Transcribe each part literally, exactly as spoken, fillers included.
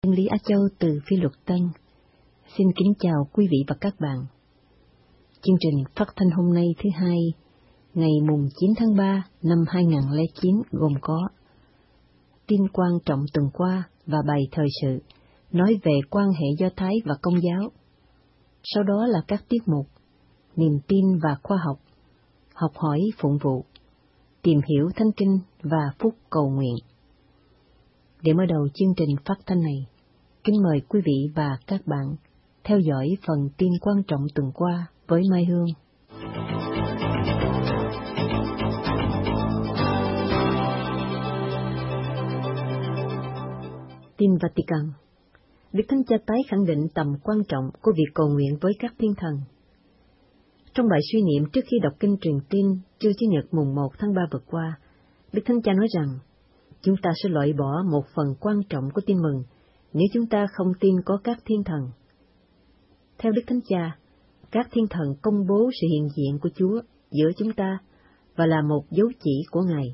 Nguyên Lý Á Châu từ Phi Luật Tân. Xin kính chào quý vị và các bạn. Chương trình phát thanh hôm nay thứ hai, ngày mùng chín tháng ba năm hai nghìn không trăm lẻ chín gồm có tin quan trọng tuần qua và bài thời sự nói về quan hệ Do Thái và Công giáo. Sau đó là các tiết mục niềm tin và khoa học, học hỏi phụng vụ, tìm hiểu Thánh Kinh và phút cầu nguyện. Để mở đầu chương trình phát thanh này, kính mời quý vị và các bạn theo dõi phần tin quan trọng tuần qua với Mai Hương. Tin Vatican. Đức Thánh Cha tái khẳng định tầm quan trọng của việc cầu nguyện với các thiên thần. Trong bài suy niệm trước khi đọc kinh truyền tin trưa Chủ nhật mùng một tháng ba vừa qua, Đức Thánh Cha nói rằng chúng ta sẽ loại bỏ một phần quan trọng của tin mừng nếu chúng ta không tin có các thiên thần. Theo Đức Thánh Cha, các thiên thần công bố sự hiện diện của Chúa giữa chúng ta và là một dấu chỉ của Ngài.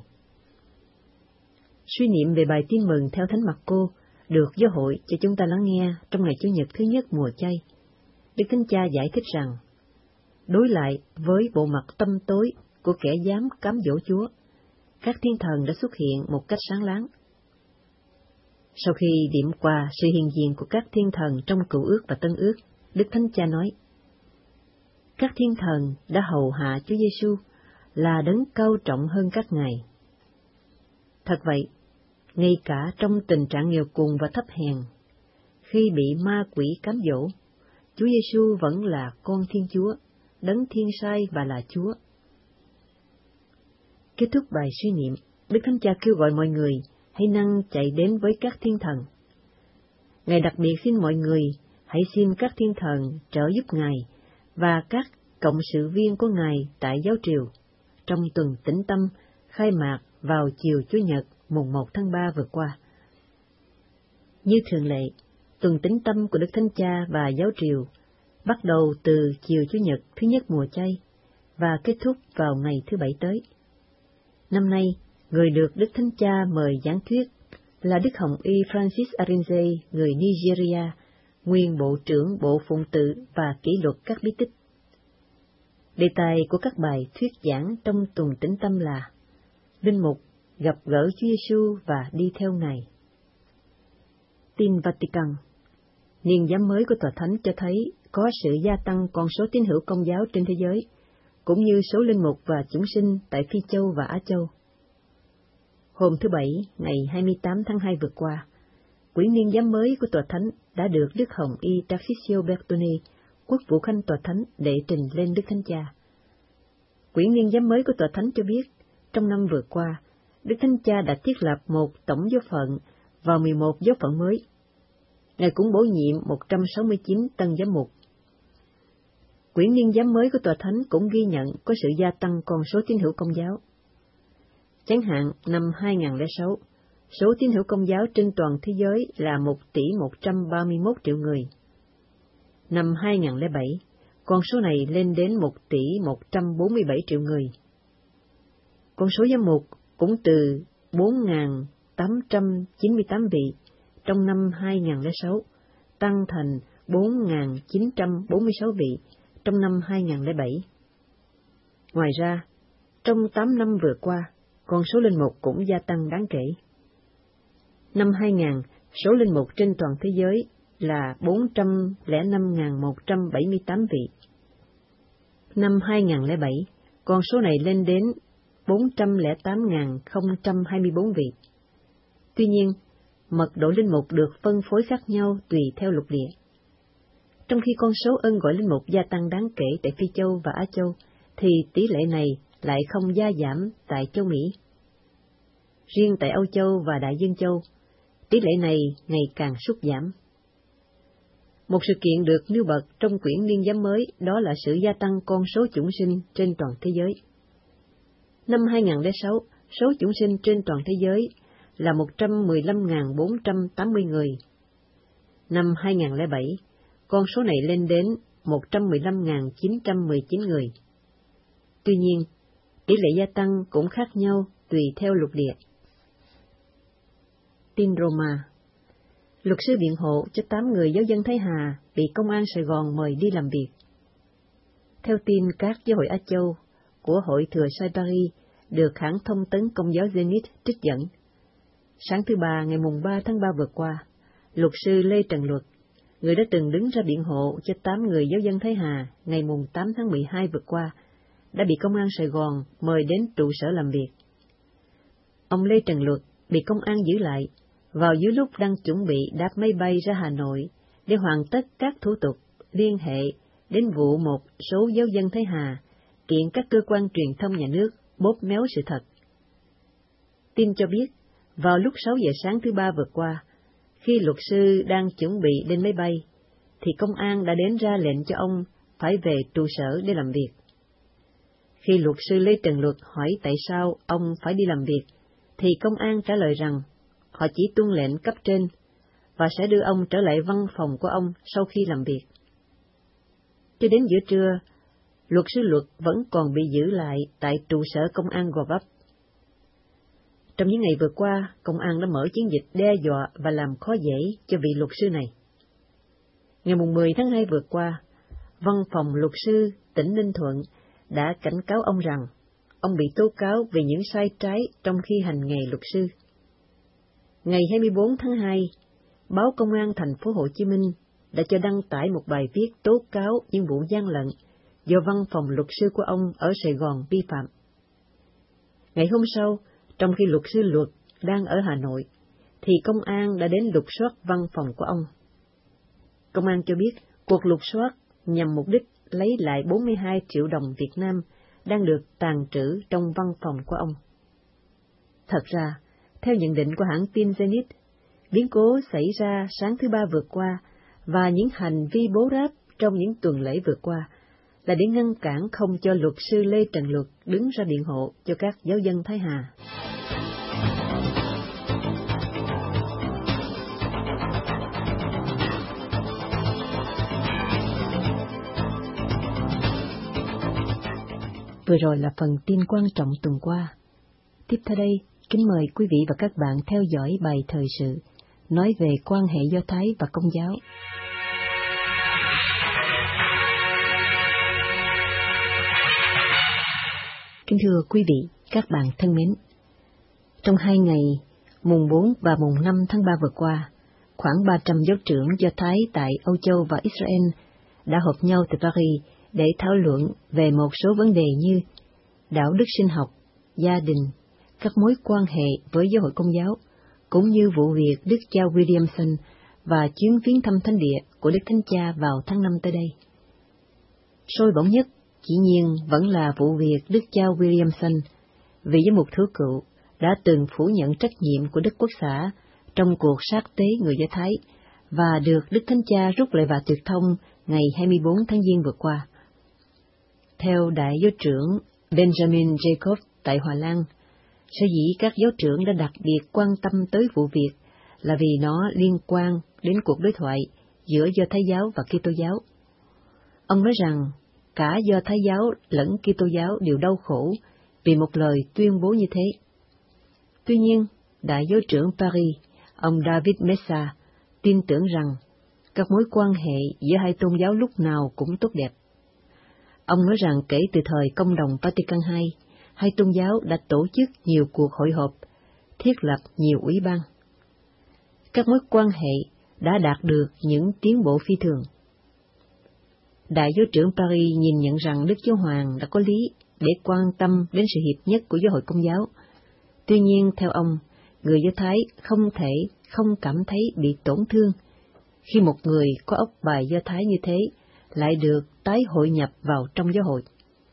Suy niệm về bài tin mừng theo Thánh Marco được giáo hội cho chúng ta lắng nghe trong ngày Chủ nhật thứ nhất mùa chay. Đức Thánh Cha giải thích rằng, đối lại với bộ mặt tâm tối của kẻ dám cám dỗ Chúa, các thiên thần đã xuất hiện một cách sáng láng. Sau khi điểm qua sự hiện diện của các thiên thần trong Cựu Ước và Tân Ước, Đức Thánh Cha nói, các thiên thần đã hầu hạ Chúa Giêsu là đấng cao trọng hơn các ngài. Thật vậy, ngay cả trong tình trạng nghèo cùng và thấp hèn, khi bị ma quỷ cám dỗ, Chúa Giêsu vẫn là con Thiên Chúa, đấng thiên sai và là Chúa. Kết thúc bài suy niệm, Đức Thánh Cha kêu gọi mọi người hãy năng chạy đến với các thiên thần. Ngài đặc biệt xin mọi người hãy xin các thiên thần trợ giúp Ngài và các cộng sự viên của Ngài tại giáo triều trong tuần tĩnh tâm khai mạc vào chiều Chủ nhật mùng một tháng ba vừa qua. Như thường lệ, tuần tĩnh tâm của Đức Thánh Cha và giáo triều bắt đầu từ chiều Chủ nhật thứ nhất mùa chay và kết thúc vào ngày thứ Bảy tới. Năm nay, người được Đức Thánh Cha mời giảng thuyết là Đức Hồng Y Francis Arinze, người Nigeria, nguyên Bộ trưởng Bộ Phụng tự và Kỷ luật các bí tích. Đề tài của các bài thuyết giảng trong tuần tĩnh tâm là Linh mục gặp gỡ Chúa Giêsu và đi theo Ngài. Tin Vatican. Niên giám mới của Tòa Thánh cho thấy có sự gia tăng con số tín hữu Công giáo trên thế giới, cũng như số linh mục và chúng sinh tại Phi Châu và Á Châu. Hôm thứ Bảy, ngày hai mươi tám tháng hai vừa qua, quyển niên giám mới của Tòa Thánh đã được Đức Hồng Y Tarcisio Bertone, quốc vụ khanh Tòa Thánh, đệ trình lên Đức Thánh Cha. Quyển niên giám mới của Tòa Thánh cho biết, trong năm vừa qua, Đức Thánh Cha đã thiết lập một tổng giáo phận và mười một giáo phận mới. Ngài cũng bổ nhiệm một trăm sáu mươi chín tân giám mục. Quyển niên giám mới của Tòa Thánh cũng ghi nhận có sự gia tăng con số tín hữu Công giáo. Chẳng hạn, năm hai nghìn không trăm lẻ sáu, số tín hữu Công giáo trên toàn thế giới là một tỷ một trăm ba mươi mốt triệu người. Năm hai nghìn không trăm lẻ bảy, con số này lên đến một tỷ một trăm bốn mươi bảy triệu người. Con số giám mục cũng từ bốn nghìn tám trăm chín mươi tám vị trong năm hai nghìn không trăm lẻ sáu, tăng thành bốn nghìn chín trăm bốn mươi sáu vị trong năm hai nghìn không trăm lẻ bảy. Ngoài ra, trong tám năm vừa qua, con số linh mục cũng gia tăng đáng kể. Năm hai nghìn, số linh mục trên toàn thế giới là bốn trăm lẻ năm nghìn một trăm bảy mươi tám vị. Năm hai nghìn không trăm lẻ bảy, con số này lên đến bốn trăm lẻ tám nghìn không trăm hai mươi bốn vị. Tuy nhiên, mật độ linh mục được phân phối khác nhau tùy theo lục địa. Trong khi con số ân gọi linh mục gia tăng đáng kể tại Phi Châu và Á Châu, thì tỷ lệ này lại không gia giảm tại châu Mỹ. Riêng tại Âu Châu và Đại Dương Châu, tỷ lệ này ngày càng sút giảm. Một sự kiện được nêu bật trong quyển niên giám mới đó là sự gia tăng con số chủng sinh trên toàn thế giới. Năm hai nghìn không trăm lẻ sáu, số chủng sinh trên toàn thế giới là một trăm mười lăm nghìn bốn trăm tám mươi người. Năm hai nghìn không trăm lẻ bảy, con số này lên đến một trăm mười lăm nghìn chín trăm mười chín người. Tuy nhiên, tỷ lệ gia tăng cũng khác nhau tùy theo lục địa. Tin Roma. Luật sư biện hộ cho tám người giáo dân Thái Hà bị công an Sài Gòn mời đi làm việc. Theo tin các giáo hội Á Châu của Hội Thừa Sai Paris được hãng thông tấn Công giáo Zenit trích dẫn, sáng thứ Ba ngày mùng ba tháng ba vừa qua, luật sư Lê Trần Luật, người đã từng đứng ra biện hộ cho tám người giáo dân Thái Hà ngày mùng tám tháng mười hai vừa qua, đã bị công an Sài Gòn mời đến trụ sở làm việc. Ông Lê Trần Luật bị công an giữ lại vào giữa lúc đang chuẩn bị đáp máy bay ra Hà Nội để hoàn tất các thủ tục liên hệ đến vụ một số giáo dân Thái Hà kiện các cơ quan truyền thông nhà nước bóp méo sự thật. Tin cho biết, vào lúc sáu giờ sáng thứ Ba vừa qua, khi luật sư đang chuẩn bị lên máy bay, thì công an đã đến ra lệnh cho ông phải về trụ sở để làm việc. Khi luật sư Lê Trần Luật hỏi tại sao ông phải đi làm việc, thì công an trả lời rằng họ chỉ tuân lệnh cấp trên và sẽ đưa ông trở lại văn phòng của ông sau khi làm việc. Cho đến giữa trưa, luật sư Luật vẫn còn bị giữ lại tại trụ sở công an Gò Vấp. Trong những ngày vừa qua, công an đã mở chiến dịch đe dọa và làm khó dễ cho vị luật sư này. Ngày mười tháng hai vừa qua, văn phòng luật sư tỉnh Ninh Thuận đã cảnh cáo ông rằng ông bị tố cáo về những sai trái trong khi hành nghề luật sư. Ngày hai mươi bốn tháng hai, báo Công an thành phố Hồ Chí Minh đã cho đăng tải một bài viết tố cáo những vụ gian lận do văn phòng luật sư của ông ở Sài Gòn vi phạm. Ngày hôm sau, trong khi luật sư Luật đang ở Hà Nội, thì công an đã đến lục soát văn phòng của ông. Công an cho biết cuộc lục soát nhằm mục đích lấy lại bốn mươi hai triệu đồng Việt Nam đang được tàng trữ trong văn phòng của ông. Thật ra, theo nhận định của hãng tin Zenit, biến cố xảy ra sáng thứ Ba vừa qua và những hành vi bố ráp trong những tuần lễ vừa qua là để ngăn cản không cho luật sư Lê Trần Luật đứng ra biện hộ cho các giáo dân Thái Hà. Vừa rồi là phần tin quan trọng tuần qua. Tiếp theo đây, kính mời quý vị và các bạn theo dõi bài thời sự nói về quan hệ Do Thái và Công giáo. Kính thưa quý vị, các bạn thân mến, trong hai ngày, mùng bốn và mùng năm tháng ba vừa qua, khoảng ba trăm giáo trưởng Do Thái tại Âu Châu và Israel đã họp nhau tại Paris để thảo luận về một số vấn đề như đạo đức sinh học, gia đình, các mối quan hệ với giáo hội Công giáo, cũng như vụ việc Đức cha Williamson và chuyến viếng thăm thánh địa của Đức Thánh Cha vào tháng năm tới đây. Sôi bỏng nhất, dĩ nhiên, vẫn là vụ việc Đức cha Williamson, vị giám mục thứ cựu, đã từng phủ nhận trách nhiệm của Đức Quốc xã trong cuộc sát tế người Do Thái và được Đức Thánh Cha rút lại và tuyệt thông ngày hai mươi bốn tháng Giêng vừa qua. Theo Đại giáo trưởng Benjamin Jacob tại Hòa Lan, sở dĩ các giáo trưởng đã đặc biệt quan tâm tới vụ việc là vì nó liên quan đến cuộc đối thoại giữa Do Thái giáo và Kitô giáo. Ông nói rằng cả Do Thái giáo lẫn Kitô giáo đều đau khổ vì một lời tuyên bố như thế. Tuy nhiên, Đại giáo trưởng Paris, ông David Messa, tin tưởng rằng các mối quan hệ giữa hai tôn giáo lúc nào cũng tốt đẹp. Ông nói rằng kể từ thời Công đồng Vatican hai, hai tôn giáo đã tổ chức nhiều cuộc hội họp, thiết lập nhiều ủy ban. Các mối quan hệ đã đạt được những tiến bộ phi thường. Đại giáo trưởng Paris nhìn nhận rằng Đức Giáo Hoàng đã có lý để quan tâm đến sự hiệp nhất của giáo hội Công giáo. Tuy nhiên, theo ông, người Do Thái không thể không cảm thấy bị tổn thương khi một người có óc bài Do Thái như thế lại được tái hội nhập vào trong giáo hội.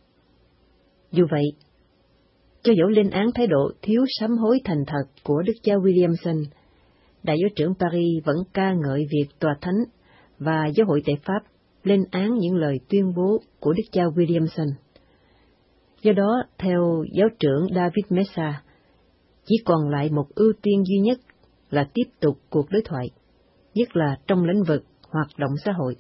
Dù vậy, cho dẫu lên án thái độ thiếu sám hối thành thật của Đức cha Williamson, Đại giáo trưởng Paris vẫn ca ngợi việc Tòa Thánh và giáo hội tại Pháp lên án những lời tuyên bố của Đức cha Williamson. Do đó, theo giáo trưởng David Messa, chỉ còn lại một ưu tiên duy nhất là tiếp tục cuộc đối thoại, nhất là trong lĩnh vực hoạt động xã hội.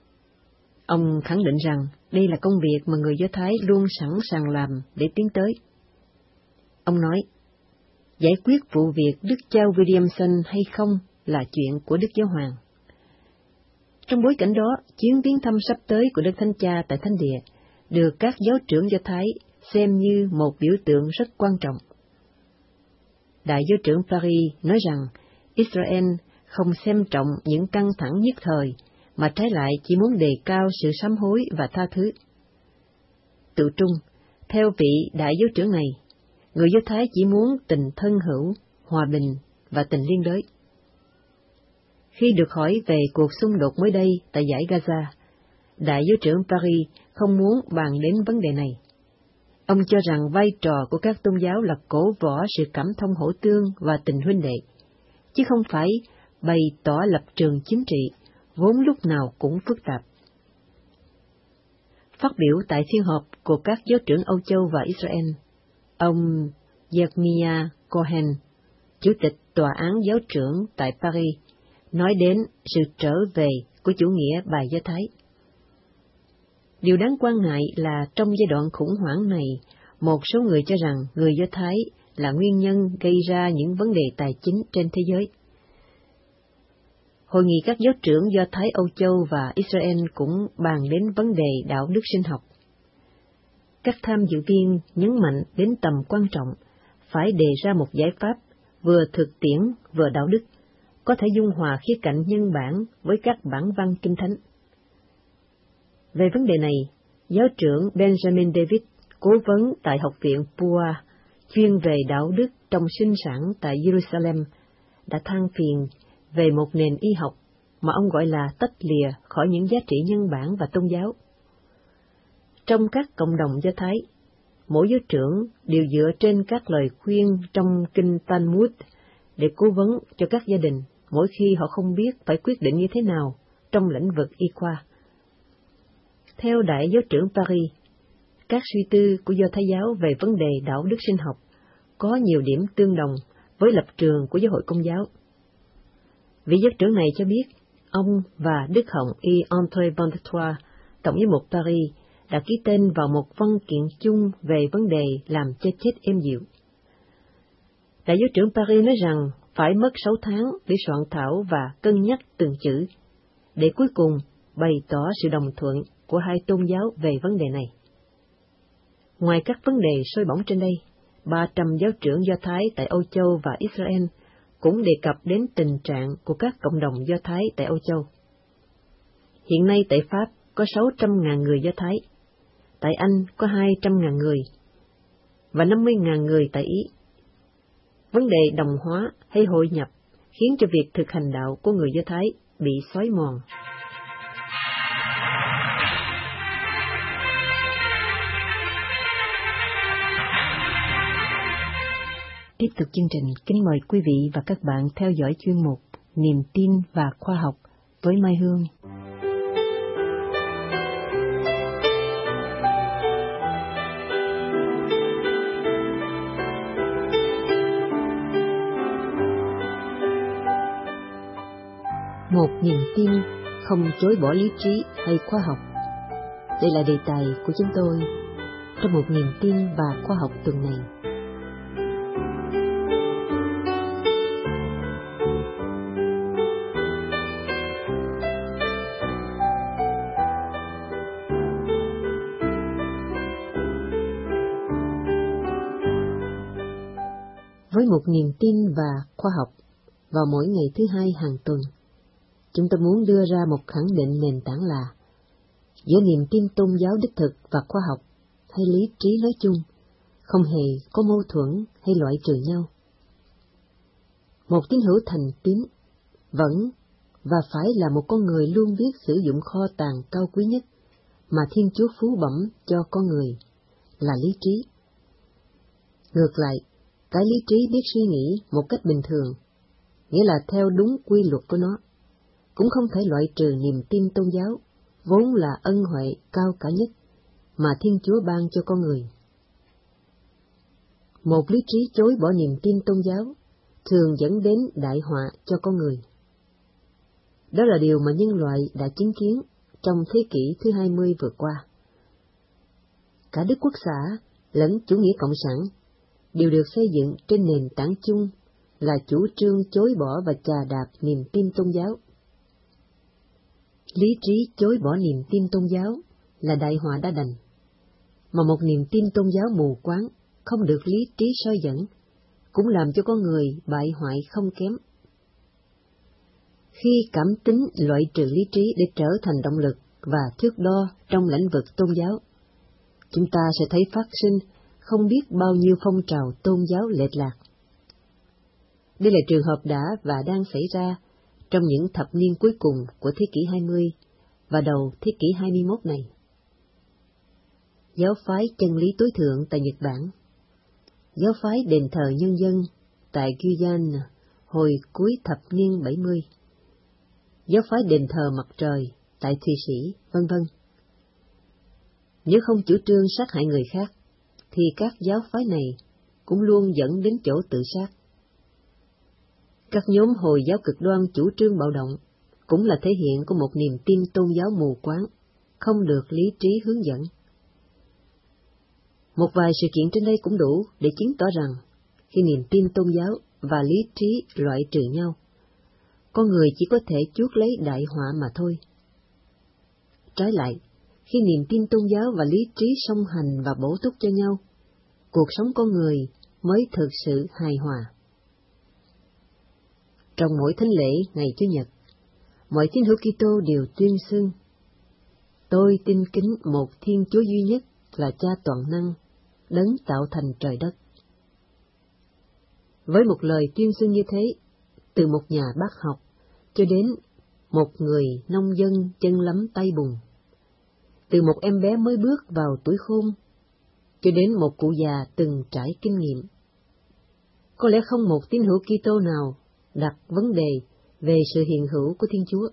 Ông khẳng định rằng đây là công việc mà người Do Thái luôn sẵn sàng làm để tiến tới. Ông nói, giải quyết vụ việc Đức cha Williamson hay không là chuyện của Đức Giáo Hoàng. Trong bối cảnh đó, chuyến viếng thăm sắp tới của Đức Thánh Cha tại Thánh Địa được các giáo trưởng Do Thái xem như một biểu tượng rất quan trọng. Đại giáo trưởng Paris nói rằng Israel không xem trọng những căng thẳng nhất thời, mà trái lại chỉ muốn đề cao sự sám hối và tha thứ. Tự trung, theo vị đại giáo trưởng này, người Do Thái chỉ muốn tình thân hữu, hòa bình và tình liên đới. Khi được hỏi về cuộc xung đột mới đây tại dải Gaza, đại giáo trưởng Paris không muốn bàn đến vấn đề này. Ông cho rằng vai trò của các tôn giáo là cổ võ sự cảm thông hỗ tương và tình huynh đệ, chứ không phải bày tỏ lập trường chính trị, vốn lúc nào cũng phức tạp. Phát biểu tại phiên họp của các giáo trưởng Âu Châu và Israel, ông Jeremiah Cohen, chủ tịch tòa án giáo trưởng tại Paris, nói đến sự trở về của chủ nghĩa bài Do Thái. Điều đáng quan ngại là trong giai đoạn khủng hoảng này, một số người cho rằng người Do Thái là nguyên nhân gây ra những vấn đề tài chính trên thế giới. Hội nghị các giáo trưởng Do Thái Âu Châu và Israel cũng bàn đến vấn đề đạo đức sinh học. Các tham dự viên nhấn mạnh đến tầm quan trọng phải đề ra một giải pháp vừa thực tiễn vừa đạo đức, có thể dung hòa khía cạnh nhân bản với các bản văn kinh thánh. Về vấn đề này, giáo trưởng Benjamin David, cố vấn tại Học viện Pua, chuyên về đạo đức trong sinh sản tại Jerusalem, đã than phiền về một nền y học mà ông gọi là tách lìa khỏi những giá trị nhân bản và tôn giáo. Trong các cộng đồng Do Thái, mỗi giáo trưởng đều dựa trên các lời khuyên trong kinh Talmud để cố vấn cho các gia đình mỗi khi họ không biết phải quyết định như thế nào trong lĩnh vực y khoa. Theo đại giáo trưởng Paris, các suy tư của Do Thái giáo về vấn đề đạo đức sinh học có nhiều điểm tương đồng với lập trường của giáo hội Công giáo. Vị giáo trưởng này cho biết, ông và Đức Hồng Y André Bondetroit, tổng giám mục Paris, đã ký tên vào một văn kiện chung về vấn đề làm cho chết êm dịu. Đại giáo trưởng Paris nói rằng phải mất sáu tháng để soạn thảo và cân nhắc từng chữ, để cuối cùng bày tỏ sự đồng thuận của hai tôn giáo về vấn đề này. Ngoài các vấn đề sôi bỏng trên đây, ba trăm giáo trưởng Do Thái tại Âu Châu và Israel cũng đề cập đến tình trạng của các cộng đồng Do Thái tại Âu Châu. Hiện nay tại Pháp có sáu trăm nghìn người Do Thái, tại Anh có hai trăm nghìn người, và năm mươi nghìn người tại Ý. Vấn đề đồng hóa hay hội nhập khiến cho việc thực hành đạo của người Do Thái bị xói mòn. Tiếp tục chương trình, kính mời quý vị và các bạn theo dõi chuyên mục Niềm tin và khoa học với Mai Hương. Một niềm tin không chối bỏ lý trí hay khoa học. Đây là đề tài của chúng tôi trong một niềm tin và khoa học tuần này. Với một niềm tin và khoa học, vào mỗi ngày thứ hai hàng tuần, chúng tôi muốn đưa ra một khẳng định nền tảng là giữa niềm tin tôn giáo đích thực và khoa học hay lý trí nói chung không hề có mâu thuẫn hay loại trừ nhau. Một tín hữu thành tín vẫn và phải là một con người luôn biết sử dụng kho tàng cao quý nhất mà Thiên Chúa phú bẩm cho con người là lý trí. Ngược lại, cái lý trí biết suy nghĩ một cách bình thường, nghĩa là theo đúng quy luật của nó, cũng không thể loại trừ niềm tin tôn giáo, vốn là ân huệ cao cả nhất mà Thiên Chúa ban cho con người. Một lý trí chối bỏ niềm tin tôn giáo thường dẫn đến đại họa cho con người. Đó là điều mà nhân loại đã chứng kiến trong thế kỷ thứ hai mươi vừa qua. Cả Đức Quốc xã lẫn chủ nghĩa cộng sản đều được xây dựng trên nền tảng chung là chủ trương chối bỏ và chà đạp niềm tin tôn giáo. Lý trí chối bỏ niềm tin tôn giáo là đại họa đã đành, mà một niềm tin tôn giáo mù quáng, không được lý trí soi dẫn, cũng làm cho con người bại hoại không kém. Khi cảm tính loại trừ lý trí để trở thành động lực và thước đo trong lĩnh vực tôn giáo, chúng ta sẽ thấy phát sinh không biết bao nhiêu phong trào tôn giáo lệch lạc. Đây là trường hợp đã và đang xảy ra trong những thập niên cuối cùng của thế kỷ hai mươi và đầu thế kỷ hai mươi mốt này. Giáo phái chân lý tối thượng tại Nhật Bản, giáo phái đền thờ nhân dân tại Guyana hồi cuối thập niên bảy mươi, giáo phái đền thờ mặt trời tại Thụy Sĩ, vân vân. Nếu không chủ trương sát hại người khác, thì các giáo phái này cũng luôn dẫn đến chỗ tự sát. Các nhóm Hồi giáo cực đoan chủ trương bạo động cũng là thể hiện của một niềm tin tôn giáo mù quáng, không được lý trí hướng dẫn. Một vài sự kiện trên đây cũng đủ để chứng tỏ rằng, khi niềm tin tôn giáo và lý trí loại trừ nhau, con người chỉ có thể chuốc lấy đại họa mà thôi. Trái lại, khi niềm tin tôn giáo và lý trí song hành và bổ túc cho nhau, cuộc sống con người mới thực sự hài hòa. Trong mỗi thánh lễ ngày Chủ nhật, mọi tín hữu Kitô đều tuyên xưng: Tôi tin kính một Thiên Chúa duy nhất là Cha toàn năng, đấng tạo thành trời đất. Với một lời tuyên xưng như thế, từ một nhà bác học cho đến một người nông dân chân lấm tay bùn, từ một em bé mới bước vào tuổi khôn cho đến một cụ già từng trải kinh nghiệm, có lẽ không một tín hữu Kitô nào đặt vấn đề về sự hiện hữu của Thiên Chúa.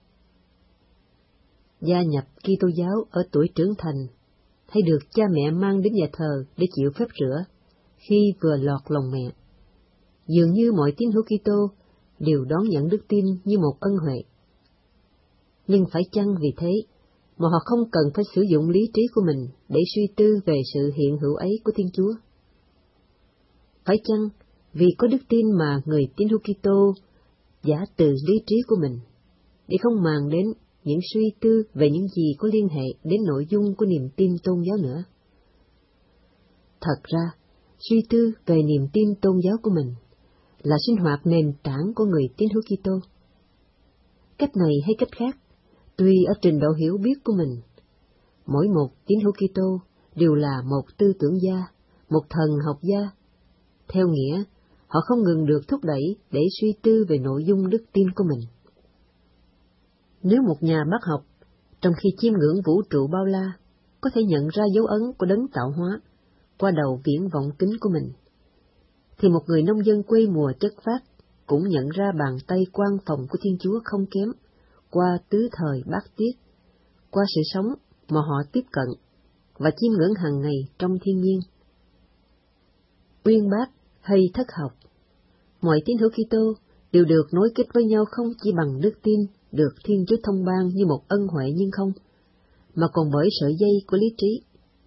Gia nhập Kitô giáo ở tuổi trưởng thành, hay được cha mẹ mang đến nhà thờ để chịu phép rửa khi vừa lọt lòng mẹ, dường như mọi tín hữu Kitô đều đón nhận đức tin như một ân huệ. Nhưng phải chăng vì thế mà họ không cần phải sử dụng lý trí của mình để suy tư về sự hiện hữu ấy của Thiên Chúa? Phải chăng vì có đức tin mà người tín hữu Kitô giả từ lý trí của mình, để không màng đến những suy tư về những gì có liên hệ đến nội dung của niềm tin tôn giáo nữa? Thật ra, suy tư về niềm tin tôn giáo của mình là sinh hoạt nền tảng của người tín hữu Kitô. Cách này hay cách khác, tùy ở trình độ hiểu biết của mình, mỗi một tín hữu Kitô đều là một tư tưởng gia, một thần học gia. Theo nghĩa, họ không ngừng được thúc đẩy để suy tư về nội dung đức tin của mình. Nếu một nhà bác học, trong khi chiêm ngưỡng vũ trụ bao la, có thể nhận ra dấu ấn của đấng tạo hóa qua đầu viễn vọng kính của mình, thì một người nông dân quê mùa chất phác cũng nhận ra bàn tay quan phòng của Thiên Chúa không kém qua tứ thời bát tiết, qua sự sống mà họ tiếp cận và chiêm ngưỡng hàng ngày trong thiên nhiên. Uyên bác hay thất học, mọi tín hữu Kitô đều được nối kết với nhau không chỉ bằng đức tin được Thiên Chúa thông ban như một ân huệ nhưng không, mà còn bởi sợi dây của lý trí.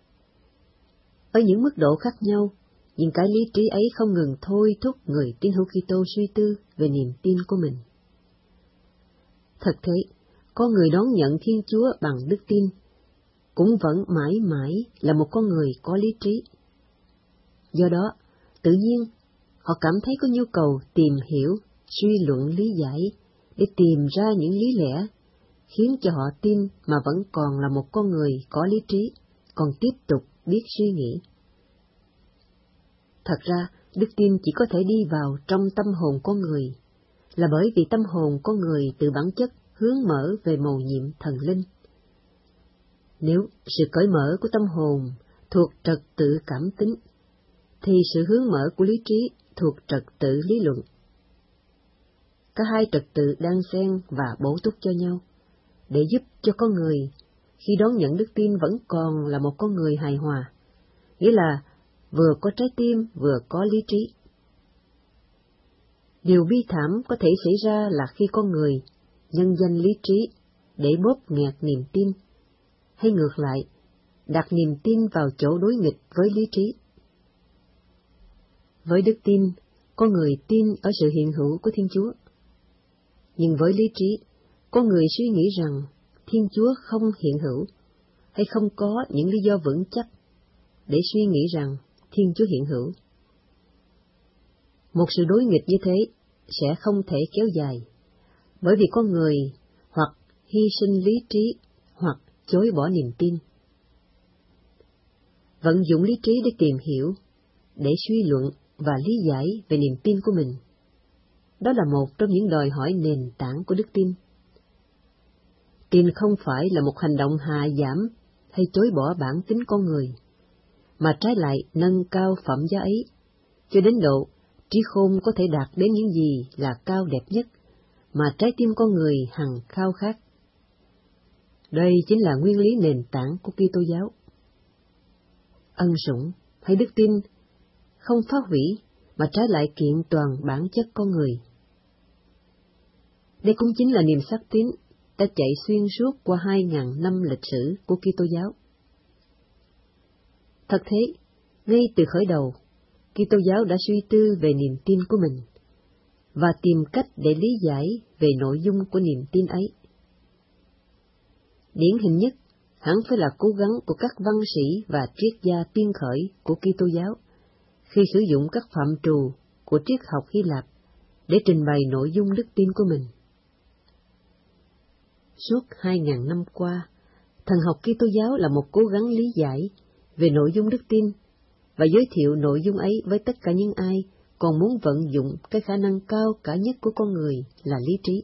Ở những mức độ khác nhau, nhưng cái lý trí ấy không ngừng thôi thúc người tín hữu Kitô suy tư về niềm tin của mình. Thật thế, có người đón nhận Thiên Chúa bằng đức tin, cũng vẫn mãi mãi là một con người có lý trí. Do đó, tự nhiên, họ cảm thấy có nhu cầu tìm hiểu, suy luận lý giải, để tìm ra những lý lẽ, khiến cho họ tin mà vẫn còn là một con người có lý trí, còn tiếp tục biết suy nghĩ. Thật ra, đức tin chỉ có thể đi vào trong tâm hồn con người, là bởi vì tâm hồn con người từ bản chất hướng mở về mầu nhiệm thần linh. Nếu sự cởi mở của tâm hồn thuộc trật tự cảm tính, thì sự hướng mở của lý trí thuộc trật tự lý luận. Cả hai trật tự đan xen và bổ túc cho nhau, để giúp cho con người, khi đón nhận đức tin vẫn còn là một con người hài hòa, nghĩa là vừa có trái tim vừa có lý trí. Điều bi thảm có thể xảy ra là khi con người nhân danh lý trí để bóp nghẹt niềm tin, hay ngược lại, đặt niềm tin vào chỗ đối nghịch với lý trí. Với đức tin, con người tin ở sự hiện hữu của Thiên Chúa. Nhưng với lý trí, con người suy nghĩ rằng Thiên Chúa không hiện hữu, hay không có những lý do vững chắc để suy nghĩ rằng Thiên Chúa hiện hữu. Một sự đối nghịch như thế sẽ không thể kéo dài, bởi vì con người hoặc hy sinh lý trí hoặc chối bỏ niềm tin. Vận dụng lý trí để tìm hiểu, để suy luận và lý giải về niềm tin của mình, đó là một trong những đòi hỏi nền tảng của đức tin. Tin không phải là một hành động hạ giảm hay chối bỏ bản tính con người, mà trái lại nâng cao phẩm giá ấy, cho đến độ trí khôn có thể đạt đến những gì là cao đẹp nhất mà trái tim con người hằng khao khát. Đây chính là nguyên lý nền tảng của Kitô giáo. Ân sủng hay đức tin không phá hủy mà trái lại kiện toàn bản chất con người. Đây cũng chính là niềm xác tín đã chạy xuyên suốt qua hai ngàn năm lịch sử của Kitô giáo. Thật thế, ngay từ khởi đầu, Kitô giáo đã suy tư về niềm tin của mình và tìm cách để lý giải về nội dung của niềm tin ấy. Điển hình nhất hẳn phải là cố gắng của các văn sĩ và triết gia tiên khởi của Kitô giáo khi sử dụng các phạm trù của triết học Hy Lạp để trình bày nội dung đức tin của mình. Suốt hai ngàn năm qua, thần học Kitô giáo là một cố gắng lý giải về nội dung đức tin và giới thiệu nội dung ấy với tất cả những ai còn muốn vận dụng cái khả năng cao cả nhất của con người là lý trí.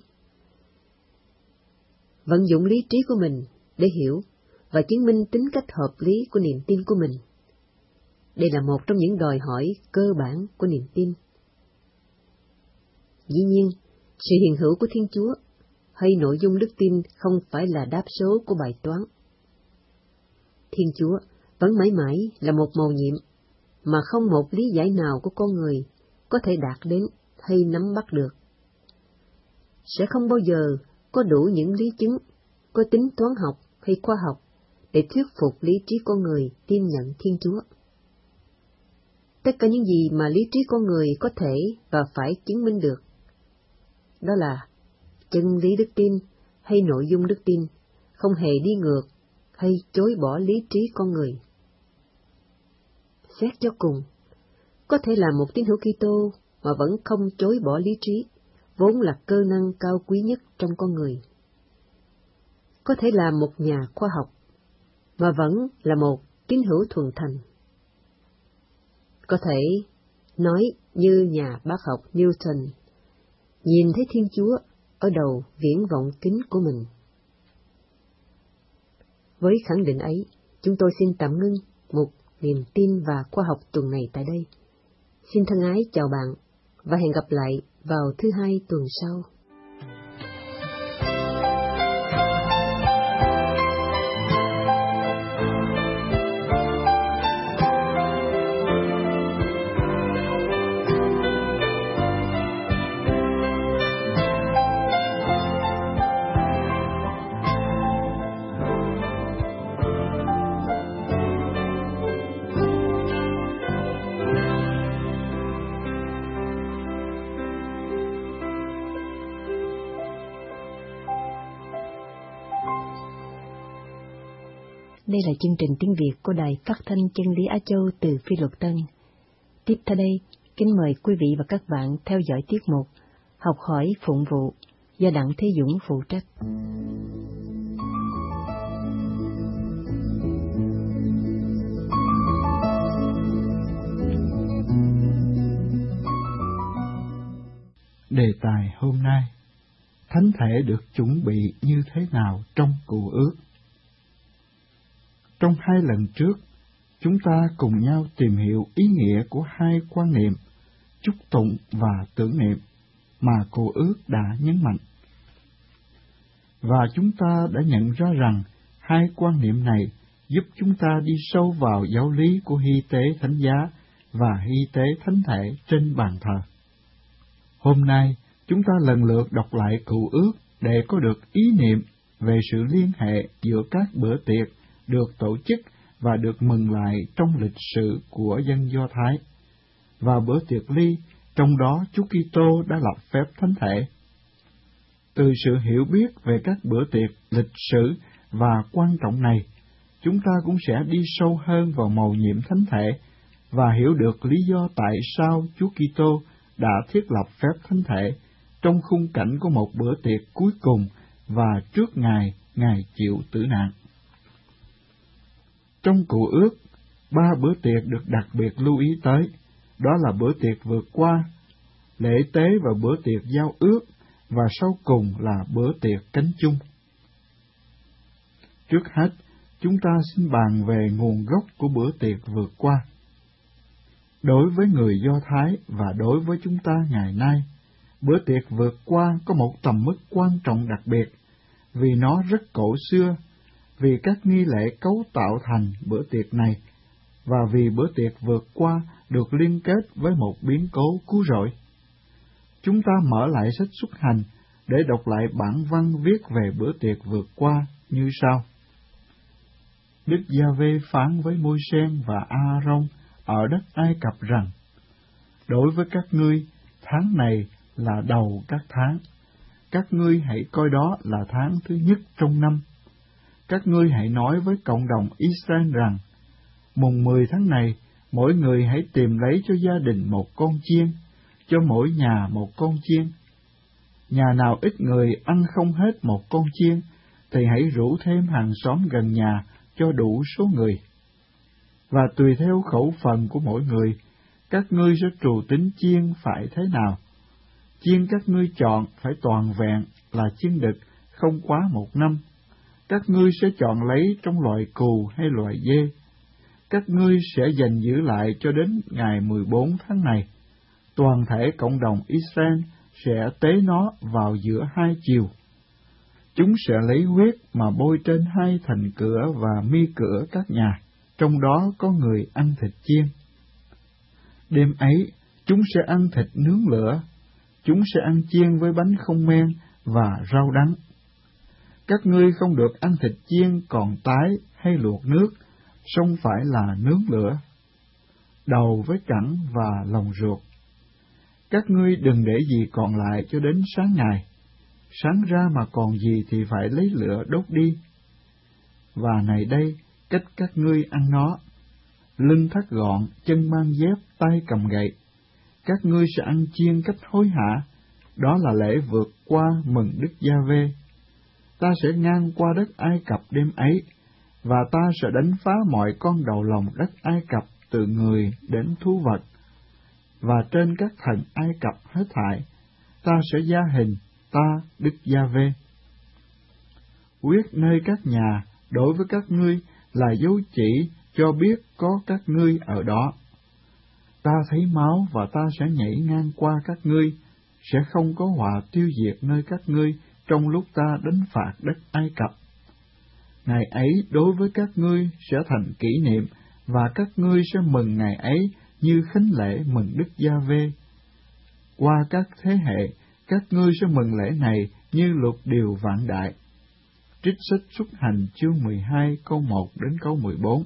Vận dụng lý trí của mình để hiểu và chứng minh tính cách hợp lý của niềm tin của mình. Đây là một trong những đòi hỏi cơ bản của niềm tin. Dĩ nhiên, sự hiện hữu của Thiên Chúa hay nội dung đức tin không phải là đáp số của bài toán. Thiên Chúa vẫn mãi mãi là một mầu nhiệm mà không một lý giải nào của con người có thể đạt đến hay nắm bắt được. Sẽ không bao giờ có đủ những lý chứng, có tính toán học hay khoa học để thuyết phục lý trí con người tin nhận Thiên Chúa. Tất cả những gì mà lý trí con người có thể và phải chứng minh được, đó là chân lý đức tin hay nội dung đức tin, không hề đi ngược hay chối bỏ lý trí con người. Xét cho cùng, có thể là một tín hữu Kitô mà vẫn không chối bỏ lý trí, vốn là cơ năng cao quý nhất trong con người. Có thể là một nhà khoa học, mà vẫn là một tín hữu thuần thành. Có thể nói như nhà bác học Newton, nhìn thấy Thiên Chúa ở đầu viễn vọng kính của mình. Với khẳng định ấy, chúng tôi xin tạm ngưng một niềm tin và khoa học tuần này tại đây. Xin thân ái chào bạn và hẹn gặp lại vào thứ hai tuần sau. Đây là chương trình tiếng Việt của Đài Phát thanh Chân lý Á Châu từ Phi Luật Tân. Tiếp theo đây, kính mời quý vị và các bạn theo dõi tiết mục Học hỏi phụng vụ do Đặng Thế Dũng phụ trách. Đề tài hôm nay: Thánh thể được chuẩn bị như thế nào trong Cựu Ước? Trong hai lần trước, chúng ta cùng nhau tìm hiểu ý nghĩa của hai quan niệm chúc tụng và tưởng niệm mà Cựu Ước đã nhấn mạnh. Và chúng ta đã nhận ra rằng hai quan niệm này giúp chúng ta đi sâu vào giáo lý của hy tế thánh giá và hy tế thánh thể trên bàn thờ. Hôm nay, chúng ta lần lượt đọc lại Cựu Ước để có được ý niệm về sự liên hệ giữa các bữa tiệc được tổ chức và được mừng lại trong lịch sử của dân Do Thái, và bữa tiệc ly trong đó Chúa Kitô đã lập phép thánh thể. Từ sự hiểu biết về các bữa tiệc lịch sử và quan trọng này, chúng ta cũng sẽ đi sâu hơn vào mầu nhiệm thánh thể và hiểu được lý do tại sao Chúa Kitô đã thiết lập phép thánh thể trong khung cảnh của một bữa tiệc cuối cùng và trước ngày Ngài chịu tử nạn. Trong Cựu Ước, ba bữa tiệc được đặc biệt lưu ý tới, đó là bữa tiệc vượt qua, lễ tế và bữa tiệc giao ước, và sau cùng là bữa tiệc cánh chung. Trước hết, chúng ta xin bàn về nguồn gốc của bữa tiệc vượt qua. Đối với người Do Thái và đối với chúng ta ngày nay, bữa tiệc vượt qua có một tầm mức quan trọng đặc biệt, vì nó rất cổ xưa, vì các nghi lễ cấu tạo thành bữa tiệc này, và vì bữa tiệc vượt qua được liên kết với một biến cố cứu rỗi. Chúng ta mở lại sách Xuất Hành để đọc lại bản văn viết về bữa tiệc vượt qua như sau. Đức Giê-hô-va phán với Môi-se và A-rông ở đất Ai Cập rằng: Đối với các ngươi, tháng này là đầu các tháng. Các ngươi hãy coi đó là tháng thứ nhất trong năm. Các ngươi hãy nói với cộng đồng Israel rằng: Mùng mười tháng này, mỗi người hãy tìm lấy cho gia đình một con chiên, cho mỗi nhà một con chiên. Nhà nào ít người ăn không hết một con chiên, thì hãy rủ thêm hàng xóm gần nhà cho đủ số người. Và tùy theo khẩu phần của mỗi người, các ngươi sẽ trù tính chiên phải thế nào. Chiên các ngươi chọn phải toàn vẹn là chiên đực, không quá một năm. Các ngươi sẽ chọn lấy trong loại cừu hay loại dê. Các ngươi sẽ dành giữ lại cho đến ngày mười bốn tháng này. Toàn thể cộng đồng Israel sẽ tế nó vào giữa hai chiều. Chúng sẽ lấy huyết mà bôi trên hai thành cửa và mi cửa các nhà, trong đó có người ăn thịt chiên. Đêm ấy, chúng sẽ ăn thịt nướng lửa, chúng sẽ ăn chiên với bánh không men và rau đắng. Các ngươi không được ăn thịt chiên còn tái hay luộc nước, song phải là nướng lửa, đầu với cẳng và lòng ruột. Các ngươi đừng để gì còn lại cho đến sáng ngày. Sáng ra mà còn gì thì phải lấy lửa đốt đi. Và này đây, cách các ngươi ăn nó: lưng thắt gọn, chân mang dép, tay cầm gậy. Các ngươi sẽ ăn chiên cách hối hả, đó là lễ vượt qua mừng Đức Giê-hô-va. Ta sẽ ngang qua đất Ai Cập đêm ấy, và ta sẽ đánh phá mọi con đầu lòng đất Ai Cập từ người đến thú vật, và trên các thần Ai Cập hết thảy, ta sẽ gia hình ta Đức Giê-hô-va. Quyết nơi các nhà đối với các ngươi là dấu chỉ cho biết có các ngươi ở đó. Ta thấy máu và ta sẽ nhảy ngang qua các ngươi, sẽ không có họa tiêu diệt nơi các ngươi trong lúc ta đánh phạt đất Ai Cập. Ngày ấy đối với các ngươi sẽ thành kỷ niệm, và các ngươi sẽ mừng ngày ấy như khánh lễ mừng Đức Giê-hô-va. Qua các thế hệ, các ngươi sẽ mừng lễ này như luật điều vạn đại. Trích sách Xuất Hành chương mười hai câu một đến câu mười bốn.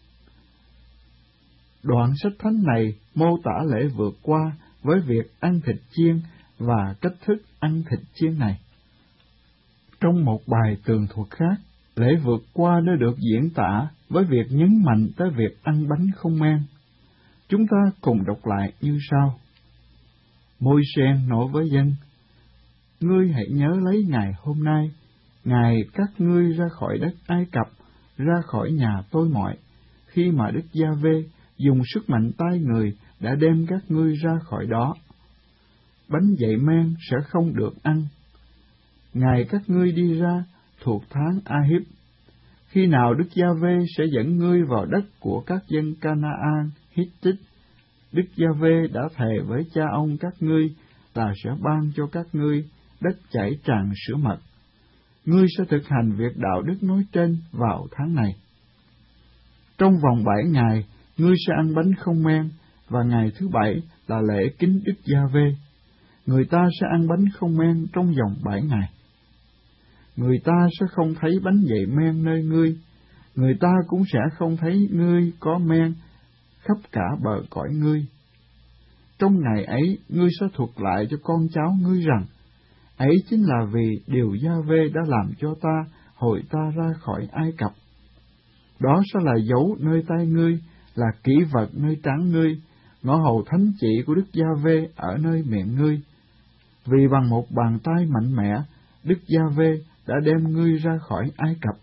Đoạn sách thánh này mô tả lễ vượt qua với việc ăn thịt chiên và cách thức ăn thịt chiên này. Trong một bài tường thuật khác, lễ vượt qua đã được diễn tả với việc nhấn mạnh tới việc ăn bánh không men. Chúng ta cùng đọc lại như sau. Môi-se nói với dân: Ngươi hãy nhớ lấy ngày hôm nay, ngày các ngươi ra khỏi đất Ai Cập, ra khỏi nhà tôi mọi, khi mà Đức Giê-hô-va dùng sức mạnh tay người đã đem các ngươi ra khỏi đó. Bánh dậy men sẽ không được ăn. Ngày các ngươi đi ra thuộc tháng A-híp, khi nào Đức Giê-hô-va sẽ dẫn ngươi vào đất của các dân Ca-na-an, Hít-tích, Đức Giê-hô-va đã thề với cha ông các ngươi là sẽ ban cho các ngươi đất chảy tràn sữa mật. Ngươi sẽ thực hành việc đạo đức nói trên vào tháng này. Trong vòng bảy ngày, ngươi sẽ ăn bánh không men, và ngày thứ bảy là lễ kính Đức Giê-hô-va. Người ta sẽ ăn bánh không men trong vòng bảy ngày. Người ta sẽ không thấy bánh dậy men nơi ngươi, người ta cũng sẽ không thấy ngươi có men khắp cả bờ cõi ngươi. trong ngày ấy ngươi sẽ thuật lại cho con cháu ngươi rằng, ấy chính là vì điều Gia-vê đã làm cho ta hồi ta ra khỏi Ai Cập. Đó sẽ là dấu nơi tay ngươi, là kỷ vật nơi trán ngươi, ngõ hầu thánh chỉ của Đức Gia-vê ở nơi miệng ngươi. Vì bằng một bàn tay mạnh mẽ, Đức Gia-vê đã đem ngươi ra khỏi Ai Cập.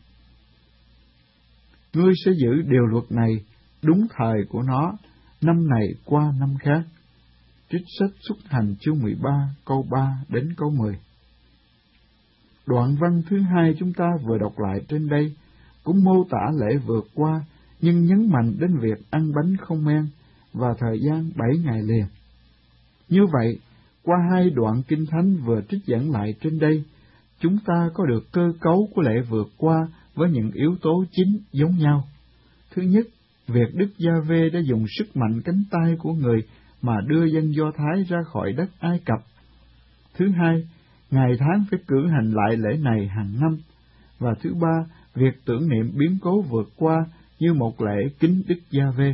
Ngươi sẽ giữ điều luật này đúng thời của nó, năm này qua năm khác. Trích sách Xuất Hành chương mười ba, câu ba đến câu mười. Đoạn văn thứ hai chúng ta vừa đọc lại trên đây cũng mô tả lễ vượt qua, nhưng nhấn mạnh đến việc ăn bánh không men và thời gian bảy ngày liền. Như vậy, qua hai đoạn kinh thánh vừa trích dẫn lại trên đây, chúng ta có được cơ cấu của lễ vượt qua với những yếu tố chính giống nhau. Thứ nhất, việc Đức Gia-vê đã dùng sức mạnh cánh tay của người mà đưa dân Do Thái ra khỏi đất Ai Cập. Thứ hai, ngày tháng phải cử hành lại lễ này hàng năm. Và thứ ba, việc tưởng niệm biến cố vượt qua như một lễ kính Đức Gia-vê.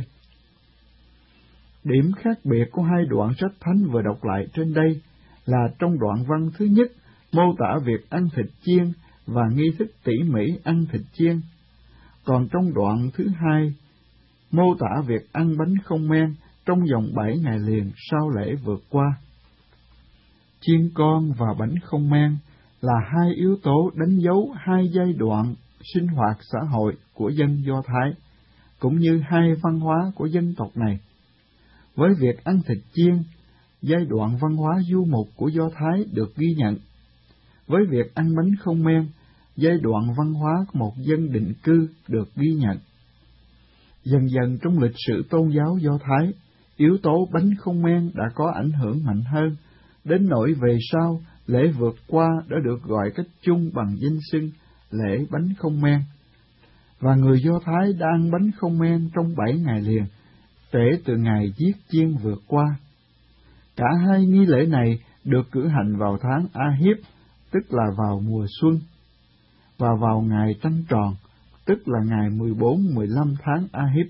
Điểm khác biệt của hai đoạn sách thánh vừa đọc lại trên đây là trong đoạn văn thứ nhất mô tả việc ăn thịt chiên và nghi thức tỉ mỉ ăn thịt chiên, còn trong đoạn thứ hai mô tả việc ăn bánh không men trong vòng bảy ngày liền sau lễ vượt qua. Chiên con và bánh không men là hai yếu tố đánh dấu hai giai đoạn sinh hoạt xã hội của dân Do Thái, cũng như hai văn hóa của dân tộc này. Với việc ăn thịt chiên, giai đoạn văn hóa du mục của Do Thái được ghi nhận. Với việc ăn bánh không men, giai đoạn văn hóa của một dân định cư được ghi nhận. Dần dần trong lịch sử tôn giáo Do Thái, yếu tố bánh không men đã có ảnh hưởng mạnh hơn, đến nỗi về sau lễ vượt qua đã được gọi cách chung bằng danh xưng lễ bánh không men. Và người Do Thái đã ăn bánh không men trong bảy ngày liền, kể từ ngày giết chiên vượt qua. Cả hai nghi lễ này được cử hành vào tháng A-hiếp, tức là vào mùa xuân, và vào ngày trăng tròn, tức là ngày mười bốn mười lăm tháng A-hiếp.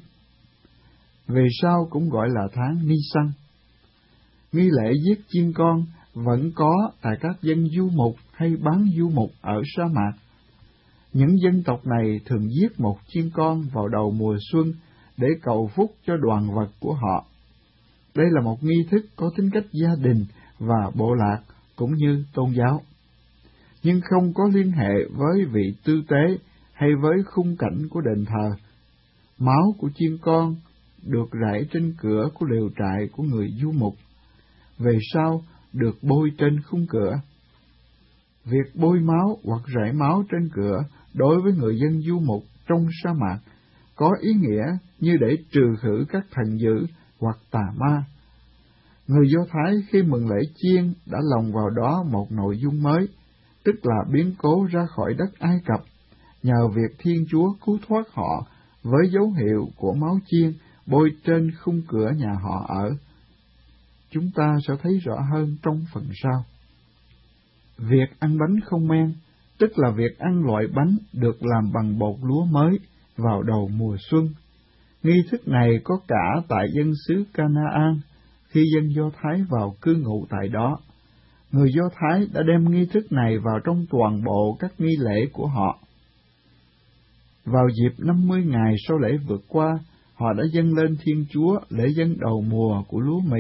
Về sau cũng gọi là tháng Ni-săn. Nghi lễ giết chiên con vẫn có tại các dân du mục hay bán du mục ở sa mạc. Những dân tộc này thường giết một chiên con vào đầu mùa xuân để cầu phúc cho đoàn vật của họ. Đây là một nghi thức có tính cách gia đình và bộ lạc cũng như tôn giáo, nhưng không có liên hệ với vị tư tế hay với khung cảnh của đền thờ. Máu của chiên con được rải trên cửa của lều trại của người du mục, về sau được bôi trên khung cửa. Việc bôi máu hoặc rải máu trên cửa đối với người dân du mục trong sa mạc có ý nghĩa như để trừ khử các thần dữ hoặc tà ma. Người Do Thái khi mừng lễ chiên đã lồng vào đó một nội dung mới, tức là biến cố ra khỏi đất Ai Cập, nhờ việc Thiên Chúa cứu thoát họ với dấu hiệu của máu chiên bôi trên khung cửa nhà họ ở. Chúng ta sẽ thấy rõ hơn trong phần sau. Việc ăn bánh không men, tức là việc ăn loại bánh được làm bằng bột lúa mới vào đầu mùa xuân. Nghi thức này có cả tại dân xứ Canaan, khi dân Do Thái vào cư ngụ tại đó. Người Do Thái đã đem nghi thức này vào trong toàn bộ các nghi lễ của họ. Vào dịp năm mươi ngày sau lễ vượt qua, họ đã dâng lên Thiên Chúa lễ dâng đầu mùa của lúa mì.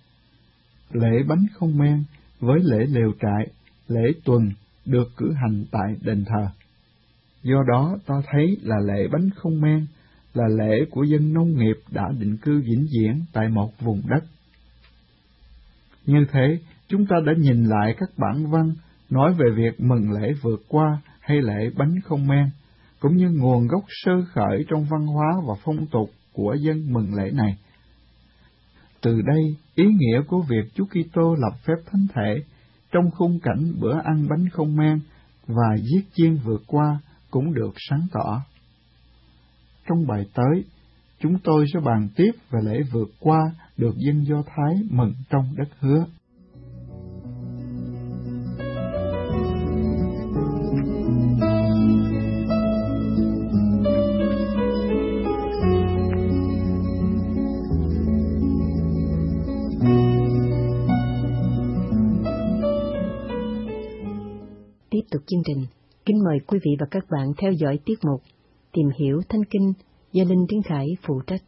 Lễ bánh không men với lễ lều trại, lễ tuần được cử hành tại đền thờ. Do đó ta thấy là lễ bánh không men là lễ của dân nông nghiệp đã định cư vĩnh viễn tại một vùng đất. Như thế, chúng ta đã nhìn lại các bản văn nói về việc mừng lễ vượt qua hay lễ bánh không men, cũng như nguồn gốc sơ khởi trong văn hóa và phong tục của dân mừng lễ này. Từ đây, ý nghĩa của việc Chúa Kitô lập phép thánh thể trong khung cảnh bữa ăn bánh không men và giết chiên vượt qua cũng được sáng tỏ. Trong bài tới, chúng tôi sẽ bàn tiếp về lễ vượt qua được dân Do Thái mừng trong đất hứa. chương trình, kính mời quý vị và các bạn theo dõi tiết mục Tìm hiểu Thánh Kinh do Linh Tiến Khải phụ trách.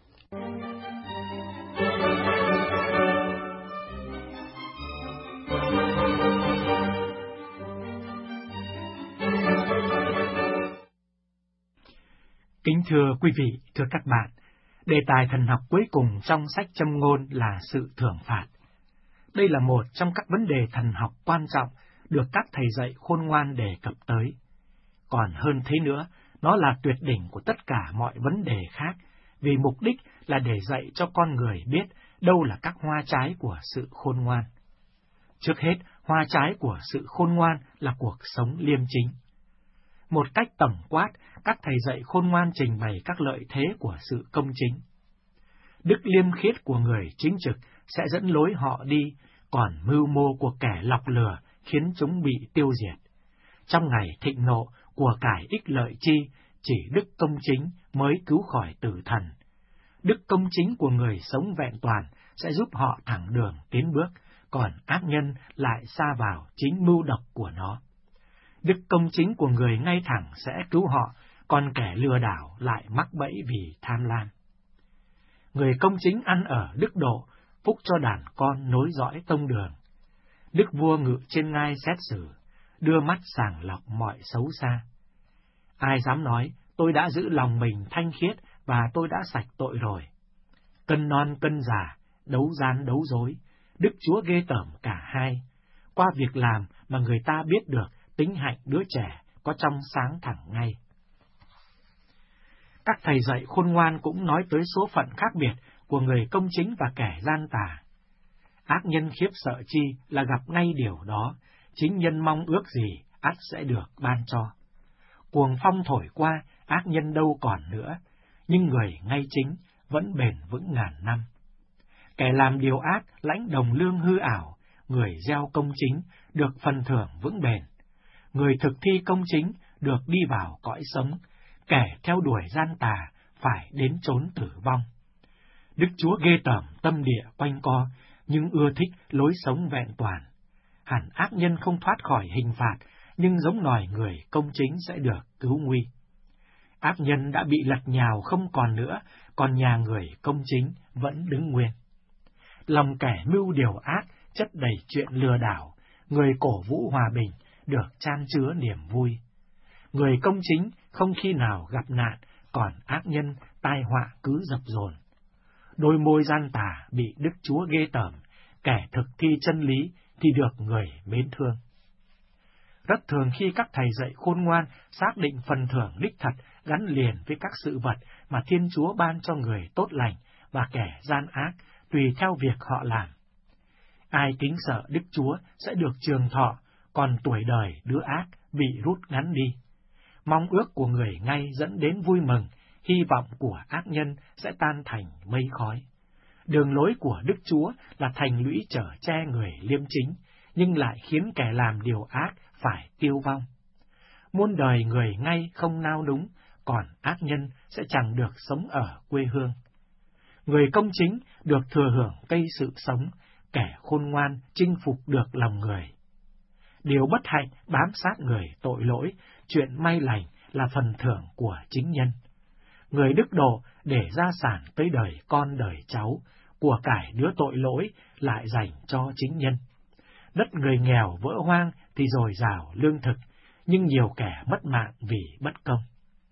Kính thưa quý vị, thưa các bạn, đề tài thần học cuối cùng trong sách Châm ngôn là sự thưởng phạt. Đây là một trong các vấn đề thần học quan trọng được các thầy dạy khôn ngoan đề cập tới. Còn hơn thế nữa, nó là tuyệt đỉnh của tất cả mọi vấn đề khác, vì mục đích là để dạy cho con người biết đâu là các hoa trái của sự khôn ngoan. Trước hết, hoa trái của sự khôn ngoan là cuộc sống liêm chính. Một cách tổng quát, các thầy dạy khôn ngoan trình bày các lợi thế của sự công chính. Đức liêm khiết của người chính trực sẽ dẫn lối họ đi, còn mưu mô của kẻ lọc lừa khiến chúng bị tiêu diệt. Trong ngày thịnh nộ, của cải ích lợi chi, chỉ đức công chính mới cứu khỏi tử thần. Đức công chính của người sống vẹn toàn sẽ giúp họ thẳng đường tiến bước, còn ác nhân lại sa vào chính mưu độc của nó. Đức công chính của người ngay thẳng sẽ cứu họ, còn kẻ lừa đảo lại mắc bẫy vì tham lam. Người công chính ăn ở đức độ, phúc cho đàn con nối dõi tông đường. Đức vua ngự trên ngai xét xử, đưa mắt sàng lọc mọi xấu xa. Ai dám nói, tôi đã giữ lòng mình thanh khiết và tôi đã sạch tội rồi. Cân non cân giả, đấu gian đấu dối, Đức Chúa ghê tởm cả hai. Qua việc làm mà người ta biết được tính hạnh đứa trẻ có trong sáng thẳng ngay. Các thầy dạy khôn ngoan cũng nói tới số phận khác biệt của người công chính và kẻ gian tà. Ác nhân khiếp sợ chi là gặp ngay điều đó, chính nhân mong ước gì, ắt sẽ được ban cho. Cuồng phong thổi qua, ác nhân đâu còn nữa, nhưng người ngay chính vẫn bền vững ngàn năm. Kẻ làm điều ác lãnh đồng lương hư ảo, người gieo công chính được phần thưởng vững bền. Người thực thi công chính được đi vào cõi sống, kẻ theo đuổi gian tà phải đến chốn tử vong. Đức Chúa ghê tởm tâm địa quanh co, nhưng ưa thích lối sống vẹn toàn. Hẳn ác nhân không thoát khỏi hình phạt, nhưng giống nòi người công chính sẽ được cứu nguy. Ác nhân đã bị lật nhào không còn nữa, còn nhà người công chính vẫn đứng nguyên. Lòng kẻ mưu điều ác chất đầy chuyện lừa đảo, người cổ vũ hòa bình được chan chứa niềm vui. Người công chính không khi nào gặp nạn, còn ác nhân tai họa cứ dập dồn. Đôi môi gian tà bị Đức Chúa ghê tởm, kẻ thực thi chân lý thì được người mến thương. Rất thường khi các thầy dạy khôn ngoan xác định phần thưởng đích thật gắn liền với các sự vật mà Thiên Chúa ban cho người tốt lành và kẻ gian ác, tùy theo việc họ làm. Ai kính sợ Đức Chúa sẽ được trường thọ, còn tuổi đời đứa ác bị rút ngắn đi. Mong ước của người ngay dẫn đến vui mừng, hy vọng của ác nhân sẽ tan thành mây khói. Đường lối của Đức Chúa là thành lũy chở che người liêm chính, nhưng lại khiến kẻ làm điều ác phải tiêu vong. Muôn đời người ngay không nao đúng, còn ác nhân sẽ chẳng được sống ở quê hương. Người công chính được thừa hưởng cây sự sống, kẻ khôn ngoan chinh phục được lòng người. Điều bất hạnh bám sát người tội lỗi, chuyện may lành là phần thưởng của chính nhân. Người đức độ để gia sản tới đời con đời cháu, của cải đứa tội lỗi lại dành cho chính nhân. Đất người nghèo vỡ hoang thì dồi dào lương thực, nhưng nhiều kẻ mất mạng vì bất công.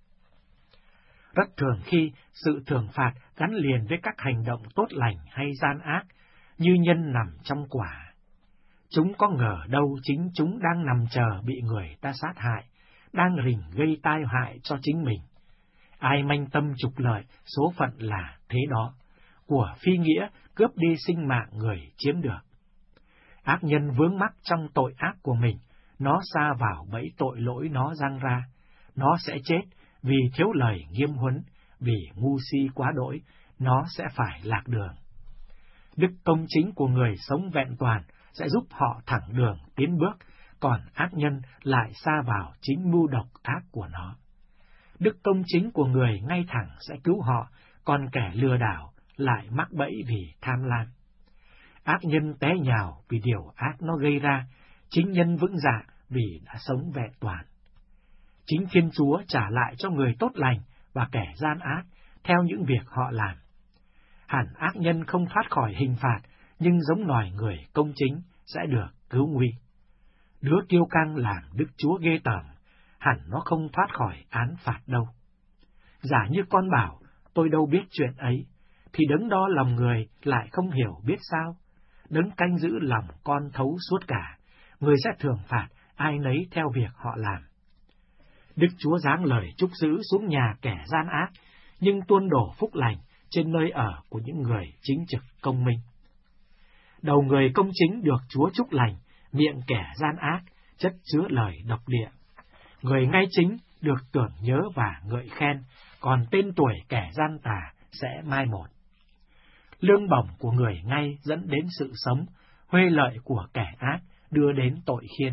Rất thường khi sự thưởng phạt gắn liền với các hành động tốt lành hay gian ác, như nhân nằm trong quả. Chúng có ngờ đâu chính chúng đang nằm chờ bị người ta sát hại, đang rình gây tai hại cho chính mình. Ai manh tâm trục lợi, số phận là thế đó, của phi nghĩa cướp đi sinh mạng người chiếm được. Ác nhân vướng mắc trong tội ác của mình, nó sa vào bẫy tội lỗi nó giăng ra, nó sẽ chết vì thiếu lời nghiêm huấn, vì ngu si quá đỗi, nó sẽ phải lạc đường. Đức công chính của người sống vẹn toàn sẽ giúp họ thẳng đường tiến bước, còn ác nhân lại sa vào chính mưu độc ác của nó. Đức công chính của người ngay thẳng sẽ cứu họ, còn kẻ lừa đảo lại mắc bẫy vì tham lam. Ác nhân té nhào vì điều ác nó gây ra, chính nhân vững dạ vì đã sống vẹn toàn. Chính Thiên Chúa trả lại cho người tốt lành và kẻ gian ác theo những việc họ làm. Hẳn ác nhân không thoát khỏi hình phạt, nhưng giống loài người công chính sẽ được cứu nguy. Đứa kiêu căng làm Đức Chúa ghê tởm, hẳn nó không thoát khỏi án phạt đâu. Giả như con bảo, tôi đâu biết chuyện ấy, thì đấng đo lòng người lại không hiểu biết sao? Đấng canh giữ lòng con thấu suốt cả, người sẽ thường phạt ai nấy theo việc họ làm. Đức Chúa giáng lời chúc giữ xuống nhà kẻ gian ác, nhưng tuôn đổ phúc lành trên nơi ở của những người chính trực công minh. Đầu người công chính được Chúa chúc lành, miệng kẻ gian ác chất chứa lời độc địa. Người ngay chính được tưởng nhớ và ngợi khen, còn tên tuổi kẻ gian tà sẽ mai một. Lương bổng của người ngay dẫn đến sự sống, huê lợi của kẻ ác đưa đến tội khiên.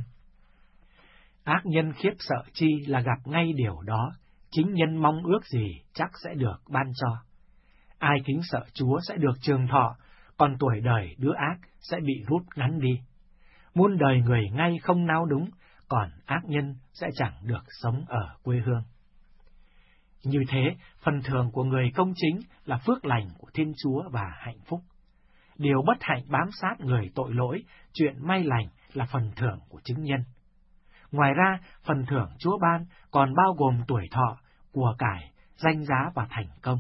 Ác nhân khiếp sợ chi là gặp ngay điều đó, chính nhân mong ước gì chắc sẽ được ban cho. Ai kính sợ Chúa sẽ được trường thọ, còn tuổi đời đứa ác sẽ bị rút ngắn đi. Muôn đời người ngay không nao đúng, còn ác nhân sẽ chẳng được sống ở quê hương. Như thế, phần thưởng của người công chính là phước lành của Thiên Chúa và hạnh phúc. Điều bất hạnh bám sát người tội lỗi, chuyện may lành là phần thưởng của chứng nhân. Ngoài ra, phần thưởng Chúa ban còn bao gồm tuổi thọ, của cải, danh giá và thành công.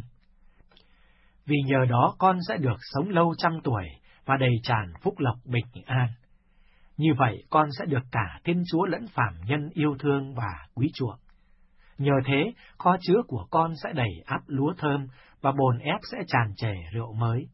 Vì nhờ đó con sẽ được sống lâu trăm tuổi và đầy tràn phúc lộc bình an. Như vậy con sẽ được cả Thiên Chúa lẫn phàm nhân yêu thương và quý chuộng. Nhờ thế, kho chứa của con sẽ đầy ắp lúa thơm và bồn ép sẽ tràn trề rượu mới.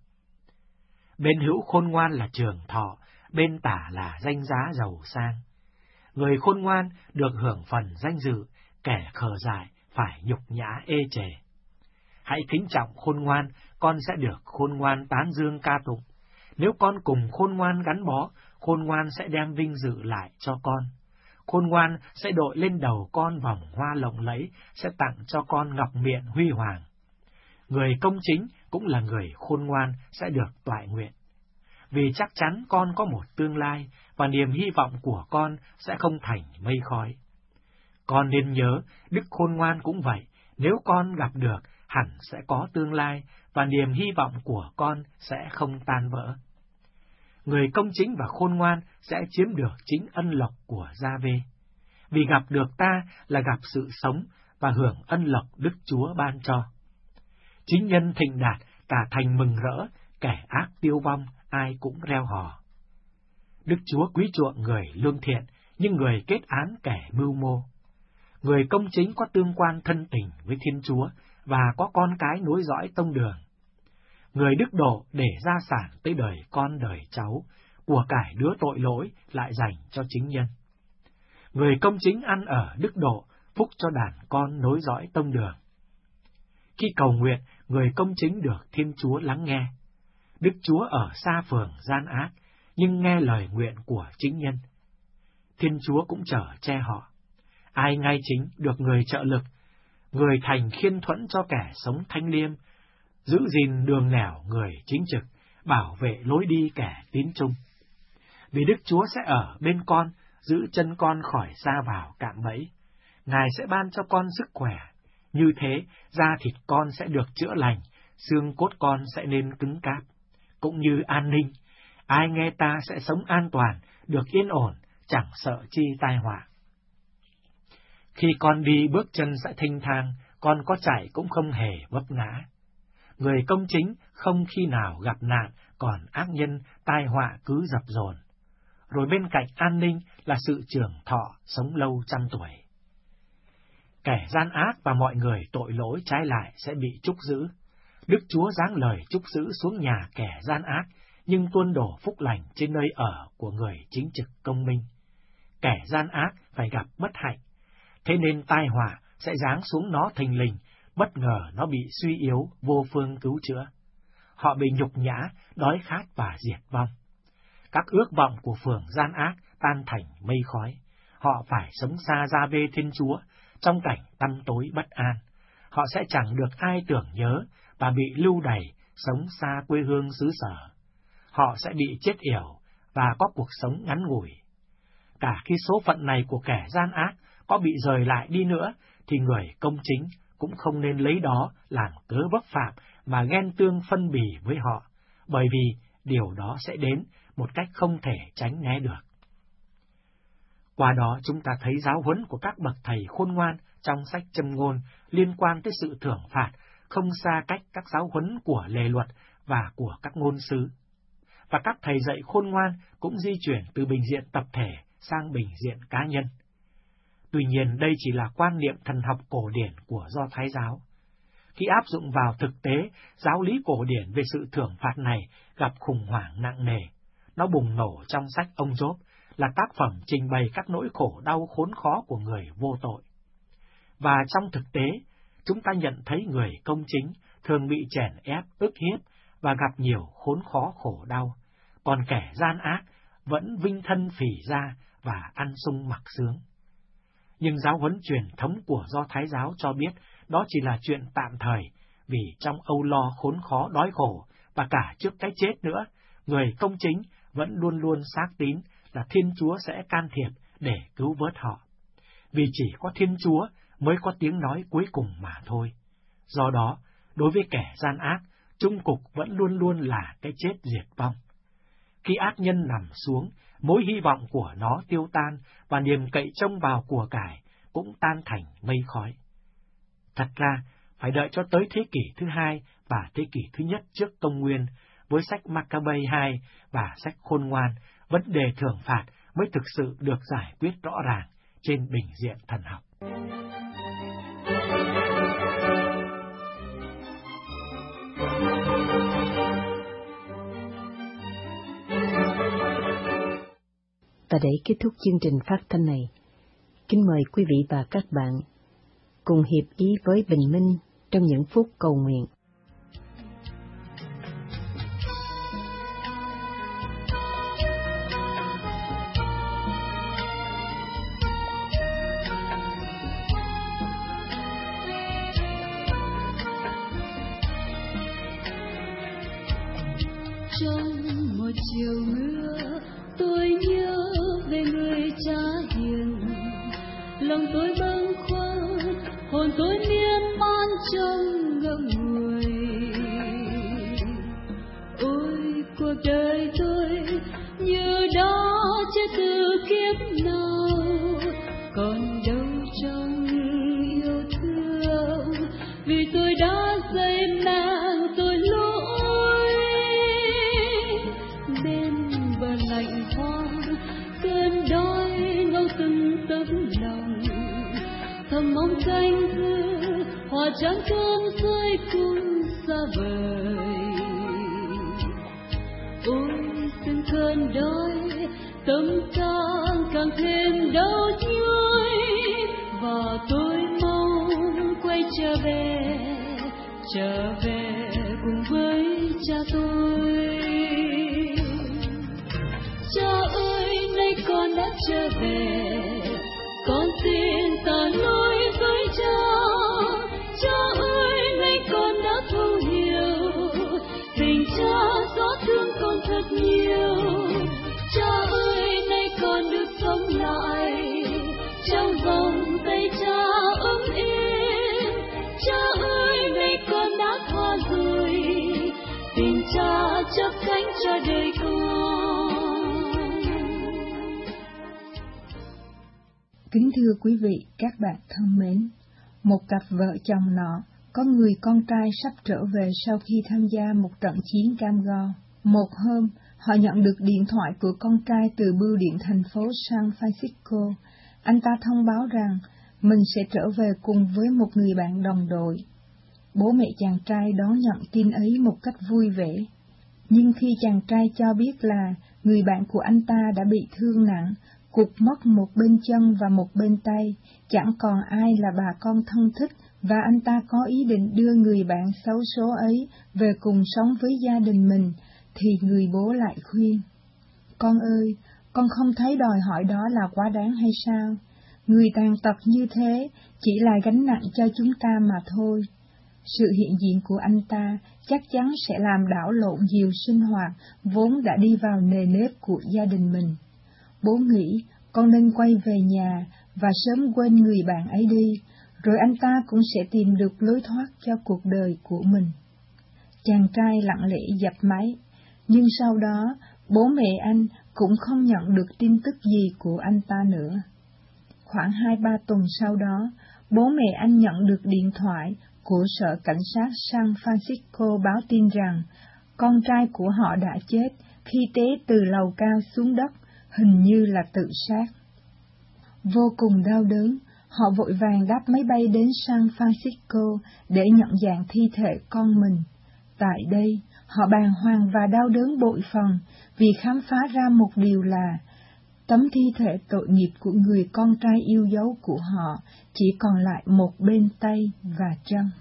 Bên hữu khôn ngoan là trường thọ, bên tả là danh giá giàu sang. Người khôn ngoan được hưởng phần danh dự, kẻ khờ dại phải nhục nhã ê chề. Hãy kính trọng khôn ngoan, con sẽ được khôn ngoan tán dương ca tụng. Nếu con cùng khôn ngoan gắn bó, khôn ngoan sẽ đem vinh dự lại cho con. Khôn ngoan sẽ đội lên đầu con vòng hoa lộng lẫy, sẽ tặng cho con ngọc miện huy hoàng. Người công chính cũng là người khôn ngoan sẽ được toại nguyện. Vì chắc chắn con có một tương lai, và niềm hy vọng của con sẽ không thành mây khói. Con nên nhớ, đức khôn ngoan cũng vậy, nếu con gặp được, hẳn sẽ có tương lai, và niềm hy vọng của con sẽ không tan vỡ. Người công chính và khôn ngoan sẽ chiếm được chính ân lộc của Gia-vê. Vì gặp được ta là gặp sự sống và hưởng ân lộc Đức Chúa ban cho. Chính nhân thịnh đạt, cả thành mừng rỡ, kẻ ác tiêu vong, ai cũng reo hò. Đức Chúa quý chuộng người lương thiện, nhưng người kết án kẻ mưu mô. Người công chính có tương quan thân tình với Thiên Chúa và có con cái nối dõi tông đường. Người đức độ để gia sản tới đời con đời cháu, của cải đứa tội lỗi lại dành cho chính nhân. Người công chính ăn ở đức độ, phúc cho đàn con nối dõi tông đường. Khi cầu nguyện, người công chính được Thiên Chúa lắng nghe. Đức Chúa ở xa phường gian ác, nhưng nghe lời nguyện của chính nhân. Thiên Chúa cũng chở che họ. Ai ngay chính được người trợ lực, người thành khiên thuẫn cho kẻ sống thanh liêm, giữ gìn đường nẻo người chính trực, bảo vệ lối đi kẻ tín trung. Vì Đức Chúa sẽ ở bên con, giữ chân con khỏi sa vào cạm bẫy. Ngài sẽ ban cho con sức khỏe, như thế da thịt con sẽ được chữa lành, xương cốt con sẽ nên cứng cáp. Cũng như an ninh, ai nghe ta sẽ sống an toàn, được yên ổn, chẳng sợ chi tai họa. Khi con đi bước chân sẽ thênh thang, con có chạy cũng không hề vấp ngã. Người công chính không khi nào gặp nạn, còn ác nhân tai họa cứ dập dồn. Rồi bên cạnh an ninh là sự trường thọ, sống lâu trăm tuổi. Kẻ gian ác và mọi người tội lỗi trái lại sẽ bị trúc giữ. Đức Chúa giáng lời trúc giữ xuống nhà kẻ gian ác, nhưng tuôn đổ phúc lành trên nơi ở của người chính trực công minh. Kẻ gian ác phải gặp bất hạnh, thế nên tai họa sẽ giáng xuống nó thình lình, bất ngờ nó bị suy yếu, vô phương cứu chữa. Họ bị nhục nhã, đói khát và diệt vong. Các ước vọng của phường gian ác tan thành mây khói. Họ phải sống xa Gia-vê Thiên Chúa, trong cảnh tăm tối bất an. Họ sẽ chẳng được ai tưởng nhớ và bị lưu đày, sống xa quê hương xứ sở. Họ sẽ bị chết yểu và có cuộc sống ngắn ngủi. cả khi số phận này của kẻ gian ác có bị rời lại đi nữa, thì người công chính cũng không nên lấy đó làm cớ vấp phạm mà ghen tương phân bì với họ, bởi vì điều đó sẽ đến một cách không thể tránh né được. Qua đó chúng ta thấy giáo huấn của các bậc thầy khôn ngoan trong sách Châm Ngôn liên quan tới sự thưởng phạt không xa cách các giáo huấn của lề luật và của các ngôn sứ. Và các thầy dạy khôn ngoan cũng di chuyển từ bình diện tập thể sang bình diện cá nhân. Tuy nhiên đây chỉ là quan niệm thần học cổ điển của Do Thái giáo. Khi áp dụng vào thực tế, giáo lý cổ điển về sự thưởng phạt này gặp khủng hoảng nặng nề. Nó bùng nổ trong sách ông Gióp, là tác phẩm trình bày các nỗi khổ đau khốn khó của người vô tội. Và trong thực tế, chúng ta nhận thấy người công chính thường bị chèn ép, ức hiếp và gặp nhiều khốn khó khổ đau, còn kẻ gian ác vẫn vinh thân phỉ ra và ăn sung mặc sướng. Nhưng giáo huấn truyền thống của Do Thái giáo cho biết đó chỉ là chuyện tạm thời, vì trong âu lo khốn khó đói khổ và cả trước cái chết nữa, người công chính vẫn luôn luôn xác tín là Thiên Chúa sẽ can thiệp để cứu vớt họ. Vì chỉ có Thiên Chúa mới có tiếng nói cuối cùng mà thôi. Do đó, đối với kẻ gian ác, chung cục vẫn luôn luôn là cái chết diệt vong. Khi ác nhân nằm xuống, mối hy vọng của nó tiêu tan và niềm cậy trông vào của cải cũng tan thành mây khói. Thật ra, phải đợi cho tới thế kỷ thứ hai và thế kỷ thứ nhất trước công nguyên, với sách Maccabees hai và sách Khôn Ngoan, vấn đề thưởng phạt mới thực sự được giải quyết rõ ràng trên bình diện thần học. Và để kết thúc chương trình phát thanh này, kính mời quý vị và các bạn cùng hiệp ý với Bình Minh trong những phút cầu nguyện. Trong một chiều mưa, tôi nhớ về người cha hiền, lòng tôi bâng khuâng, hồn tôi miên man trong ngậm ngùi. Ôi cuộc đời tôi như đã chết từ kiếp nào, còn đâu trong yêu thương, vì tôi đã dây mang tôi lỗi. Bên bờ lạnh hoang, cơn đói ngâu từng tấm lòng, thầm mong canh giữ hòa trắng cơn rơi cung xa vời. Ôi từng cơn đói, tâm can càng thêm đau nhói, và tôi mong quay trở về, trở về cùng với cha tôi. Cha ơi, nay con đã trở về, con xin tỏ lỗi với cha. Cha ơi, nay con đã thấu hiểu, tình cha xót thương con thật nhiều. Cha ơi, nay con được sống lại trong vòng tay cha ấm êm. Cha ơi, nay con đã thoát rồi, tình cha chắp cánh cho đời con. Kính thưa quý vị, các bạn thân mến, một cặp vợ chồng nọ có người con trai sắp trở về sau khi tham gia một trận chiến cam go. Một hôm, họ nhận được điện thoại của con trai từ bưu điện thành phố San Francisco. Anh ta thông báo rằng mình sẽ trở về cùng với một người bạn đồng đội. Bố mẹ chàng trai đón nhận tin ấy một cách vui vẻ. Nhưng khi chàng trai cho biết là người bạn của anh ta đã bị thương nặng, cụt mất một bên chân và một bên tay, chẳng còn ai là bà con thân thích, và anh ta có ý định đưa người bạn xấu số ấy về cùng sống với gia đình mình, thì người bố lại khuyên: Con ơi, con không thấy đòi hỏi đó là quá đáng hay sao? Người tàn tật như thế chỉ là gánh nặng cho chúng ta mà thôi. Sự hiện diện của anh ta chắc chắn sẽ làm đảo lộn nhiều sinh hoạt vốn đã đi vào nề nếp của gia đình mình. Bố nghĩ con nên quay về nhà và sớm quên người bạn ấy đi, rồi anh ta cũng sẽ tìm được lối thoát cho cuộc đời của mình. Chàng trai lặng lẽ dập máy, nhưng sau đó bố mẹ anh cũng không nhận được tin tức gì của anh ta nữa. Khoảng hai ba tuần sau đó, bố mẹ anh nhận được điện thoại của sở cảnh sát San Francisco báo tin rằng con trai của họ đã chết khi té từ lầu cao xuống đất, hình như là tự sát. Vô cùng đau đớn, họ vội vàng đáp máy bay đến San Francisco để nhận dạng thi thể con mình. Tại đây, họ bàng hoàng và đau đớn bội phần vì khám phá ra một điều là tấm thi thể tội nghiệp của người con trai yêu dấu của họ chỉ còn lại một bên tay và chân.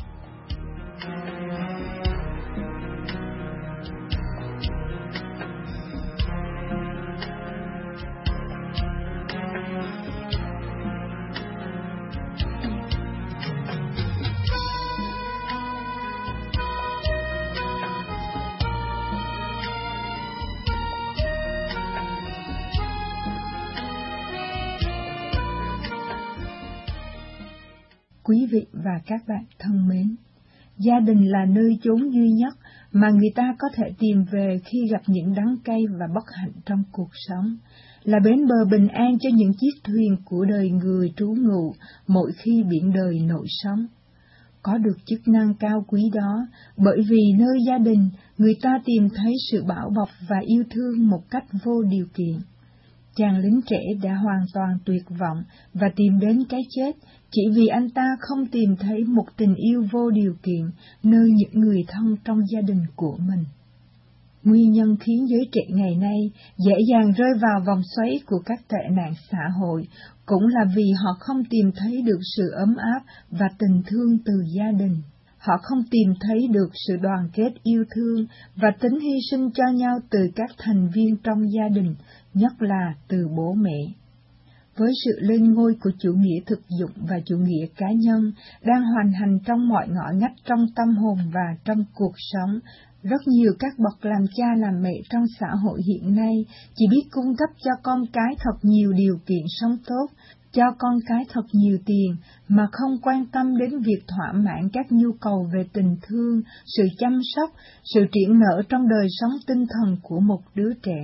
Quý vị và các bạn thân mến, gia đình là nơi chốn duy nhất mà người ta có thể tìm về khi gặp những đắng cay và bất hạnh trong cuộc sống, là bến bờ bình an cho những chiếc thuyền của đời người trú ngụ mỗi khi biển đời nổi sóng. Có được chức năng cao quý đó, bởi vì nơi gia đình, người ta tìm thấy sự bảo bọc và yêu thương một cách vô điều kiện. Chàng lính trẻ đã hoàn toàn tuyệt vọng và tìm đến cái chết chỉ vì anh ta không tìm thấy một tình yêu vô điều kiện nơi những người thân trong gia đình của mình. Nguyên nhân khiến giới trẻ ngày nay dễ dàng rơi vào vòng xoáy của các tệ nạn xã hội cũng là vì họ không tìm thấy được sự ấm áp và tình thương từ gia đình. Họ không tìm thấy được sự đoàn kết yêu thương và tính hy sinh cho nhau từ các thành viên trong gia đình, nhất là từ bố mẹ. Với sự lên ngôi của chủ nghĩa thực dụng và chủ nghĩa cá nhân đang hoành hành trong mọi ngõ ngách trong tâm hồn và trong cuộc sống, rất nhiều các bậc làm cha làm mẹ trong xã hội hiện nay chỉ biết cung cấp cho con cái thật nhiều điều kiện sống tốt, cho con cái thật nhiều tiền, mà không quan tâm đến việc thỏa mãn các nhu cầu về tình thương, sự chăm sóc, sự triển nở trong đời sống tinh thần của một đứa trẻ.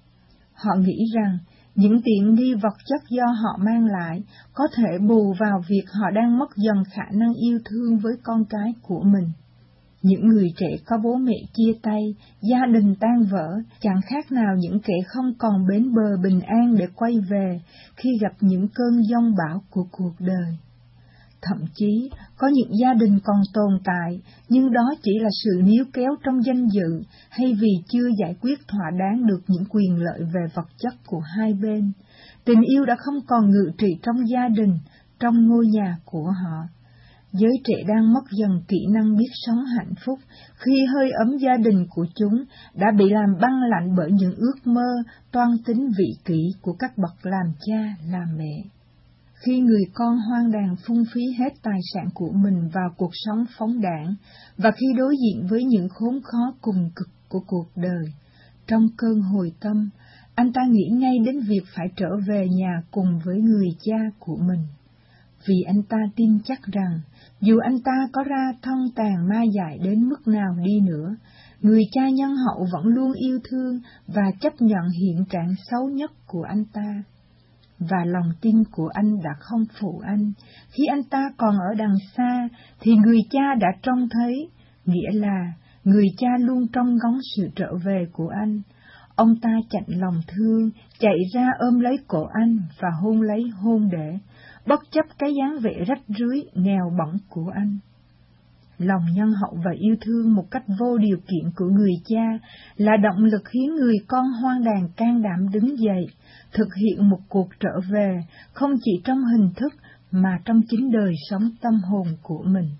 Họ nghĩ rằng những tiện nghi vật chất do họ mang lại có thể bù vào việc họ đang mất dần khả năng yêu thương với con cái của mình. Những người trẻ có bố mẹ chia tay, gia đình tan vỡ, chẳng khác nào những kẻ không còn bến bờ bình an để quay về khi gặp những cơn giông bão của cuộc đời. Thậm chí, có những gia đình còn tồn tại, nhưng đó chỉ là sự níu kéo trong danh dự, hay vì chưa giải quyết thỏa đáng được những quyền lợi về vật chất của hai bên. Tình yêu đã không còn ngự trị trong gia đình, trong ngôi nhà của họ. Giới trẻ đang mất dần kỹ năng biết sống hạnh phúc khi hơi ấm gia đình của chúng đã bị làm băng lạnh bởi những ước mơ, toan tính vị kỷ của các bậc làm cha, làm mẹ. Khi người con hoang đàn phung phí hết tài sản của mình vào cuộc sống phóng đãng, và khi đối diện với những khốn khó cùng cực của cuộc đời, trong cơn hồi tâm, anh ta nghĩ ngay đến việc phải trở về nhà cùng với người cha của mình. Vì anh ta tin chắc rằng, dù anh ta có ra thân tàn ma dại đến mức nào đi nữa, người cha nhân hậu vẫn luôn yêu thương và chấp nhận hiện trạng xấu nhất của anh ta. Và lòng tin của anh đã không phụ anh, khi anh ta còn ở đằng xa thì người cha đã trông thấy, nghĩa là người cha luôn trông ngóng sự trở về của anh. Ông ta chạnh lòng thương, chạy ra ôm lấy cổ anh và hôn lấy hôn để, bất chấp cái dáng vẻ rách rưới, nghèo bẩn của anh. Lòng nhân hậu và yêu thương một cách vô điều kiện của người cha là động lực khiến người con hoang đàn can đảm đứng dậy, thực hiện một cuộc trở về, không chỉ trong hình thức mà trong chính đời sống tâm hồn của mình.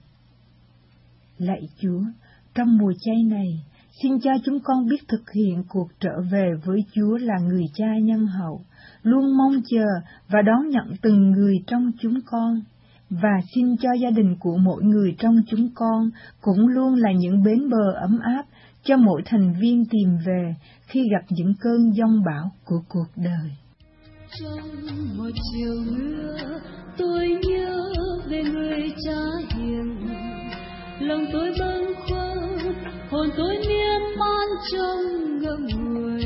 Lạy Chúa, trong mùa chay này, xin cho chúng con biết thực hiện cuộc trở về với Chúa là người cha nhân hậu, luôn mong chờ và đón nhận từng người trong chúng con, và xin cho gia đình của mỗi người trong chúng con cũng luôn là những bến bờ ấm áp cho mỗi thành viên tìm về khi gặp những cơn giông bão của cuộc đời. Trong một chiều mưa, tôi nhớ về người cha hiền, lòng tôi bâng khuâng, hồn tôi miên man trong ngậm ngùi.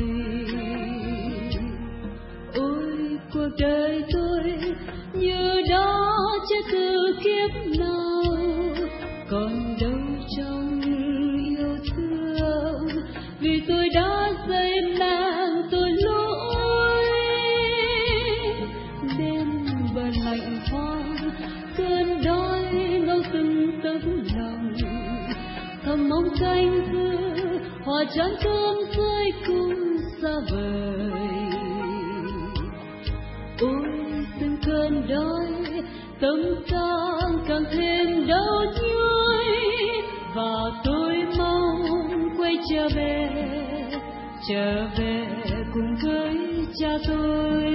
Ôi cuộc đời tôi như đã chết từ kiếp nào, còn đâu trong yêu thương, vì tôi đã dây mang tôi lỗi. Đêm bờ lạnh hoang, cơn đói ngâu từng tấc lòng, thầm mong canh dư hòa chán cơm dưới cung xa vời. Ôi từng cơn đói, tâm càng càng thêm đau nhói, và tôi mong quay trở về, trở về cùng với cha tôi.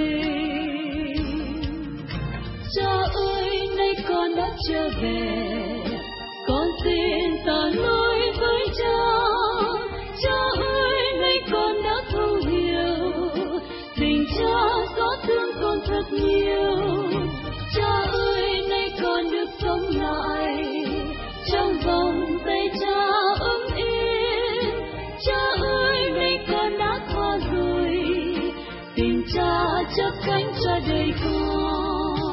Cha ơi, nay con đã trở về, con xin tỏ lỗi với cha. Cha ơi, nay con đã thấu hiểu, tình cha xót thương con thật nhiều. Cha ơi, nay con được sống lại, trong vòng tay cha ấm yên. Cha ơi, nay con đã thoa rồi, tình cha chắp cánh cho đời con.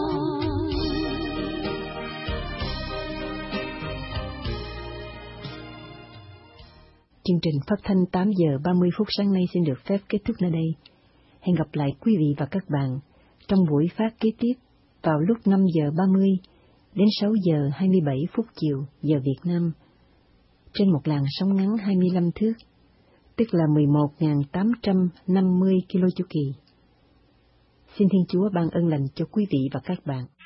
Chương trình phát thanh tám giờ ba mươi phút sáng nay xin được phép kết thúc nơi đây. Hẹn gặp lại quý vị và các bạn trong buổi phát kế tiếp vào lúc năm giờ ba mươi đến sáu giờ hai mươi bảy phút chiều giờ Việt Nam, trên một làn sóng ngắn hai mươi lăm thước, tức là mười một nghìn tám trăm năm mươi ki lô chu kỳ. Xin Thiên Chúa ban ơn lành cho quý vị và các bạn.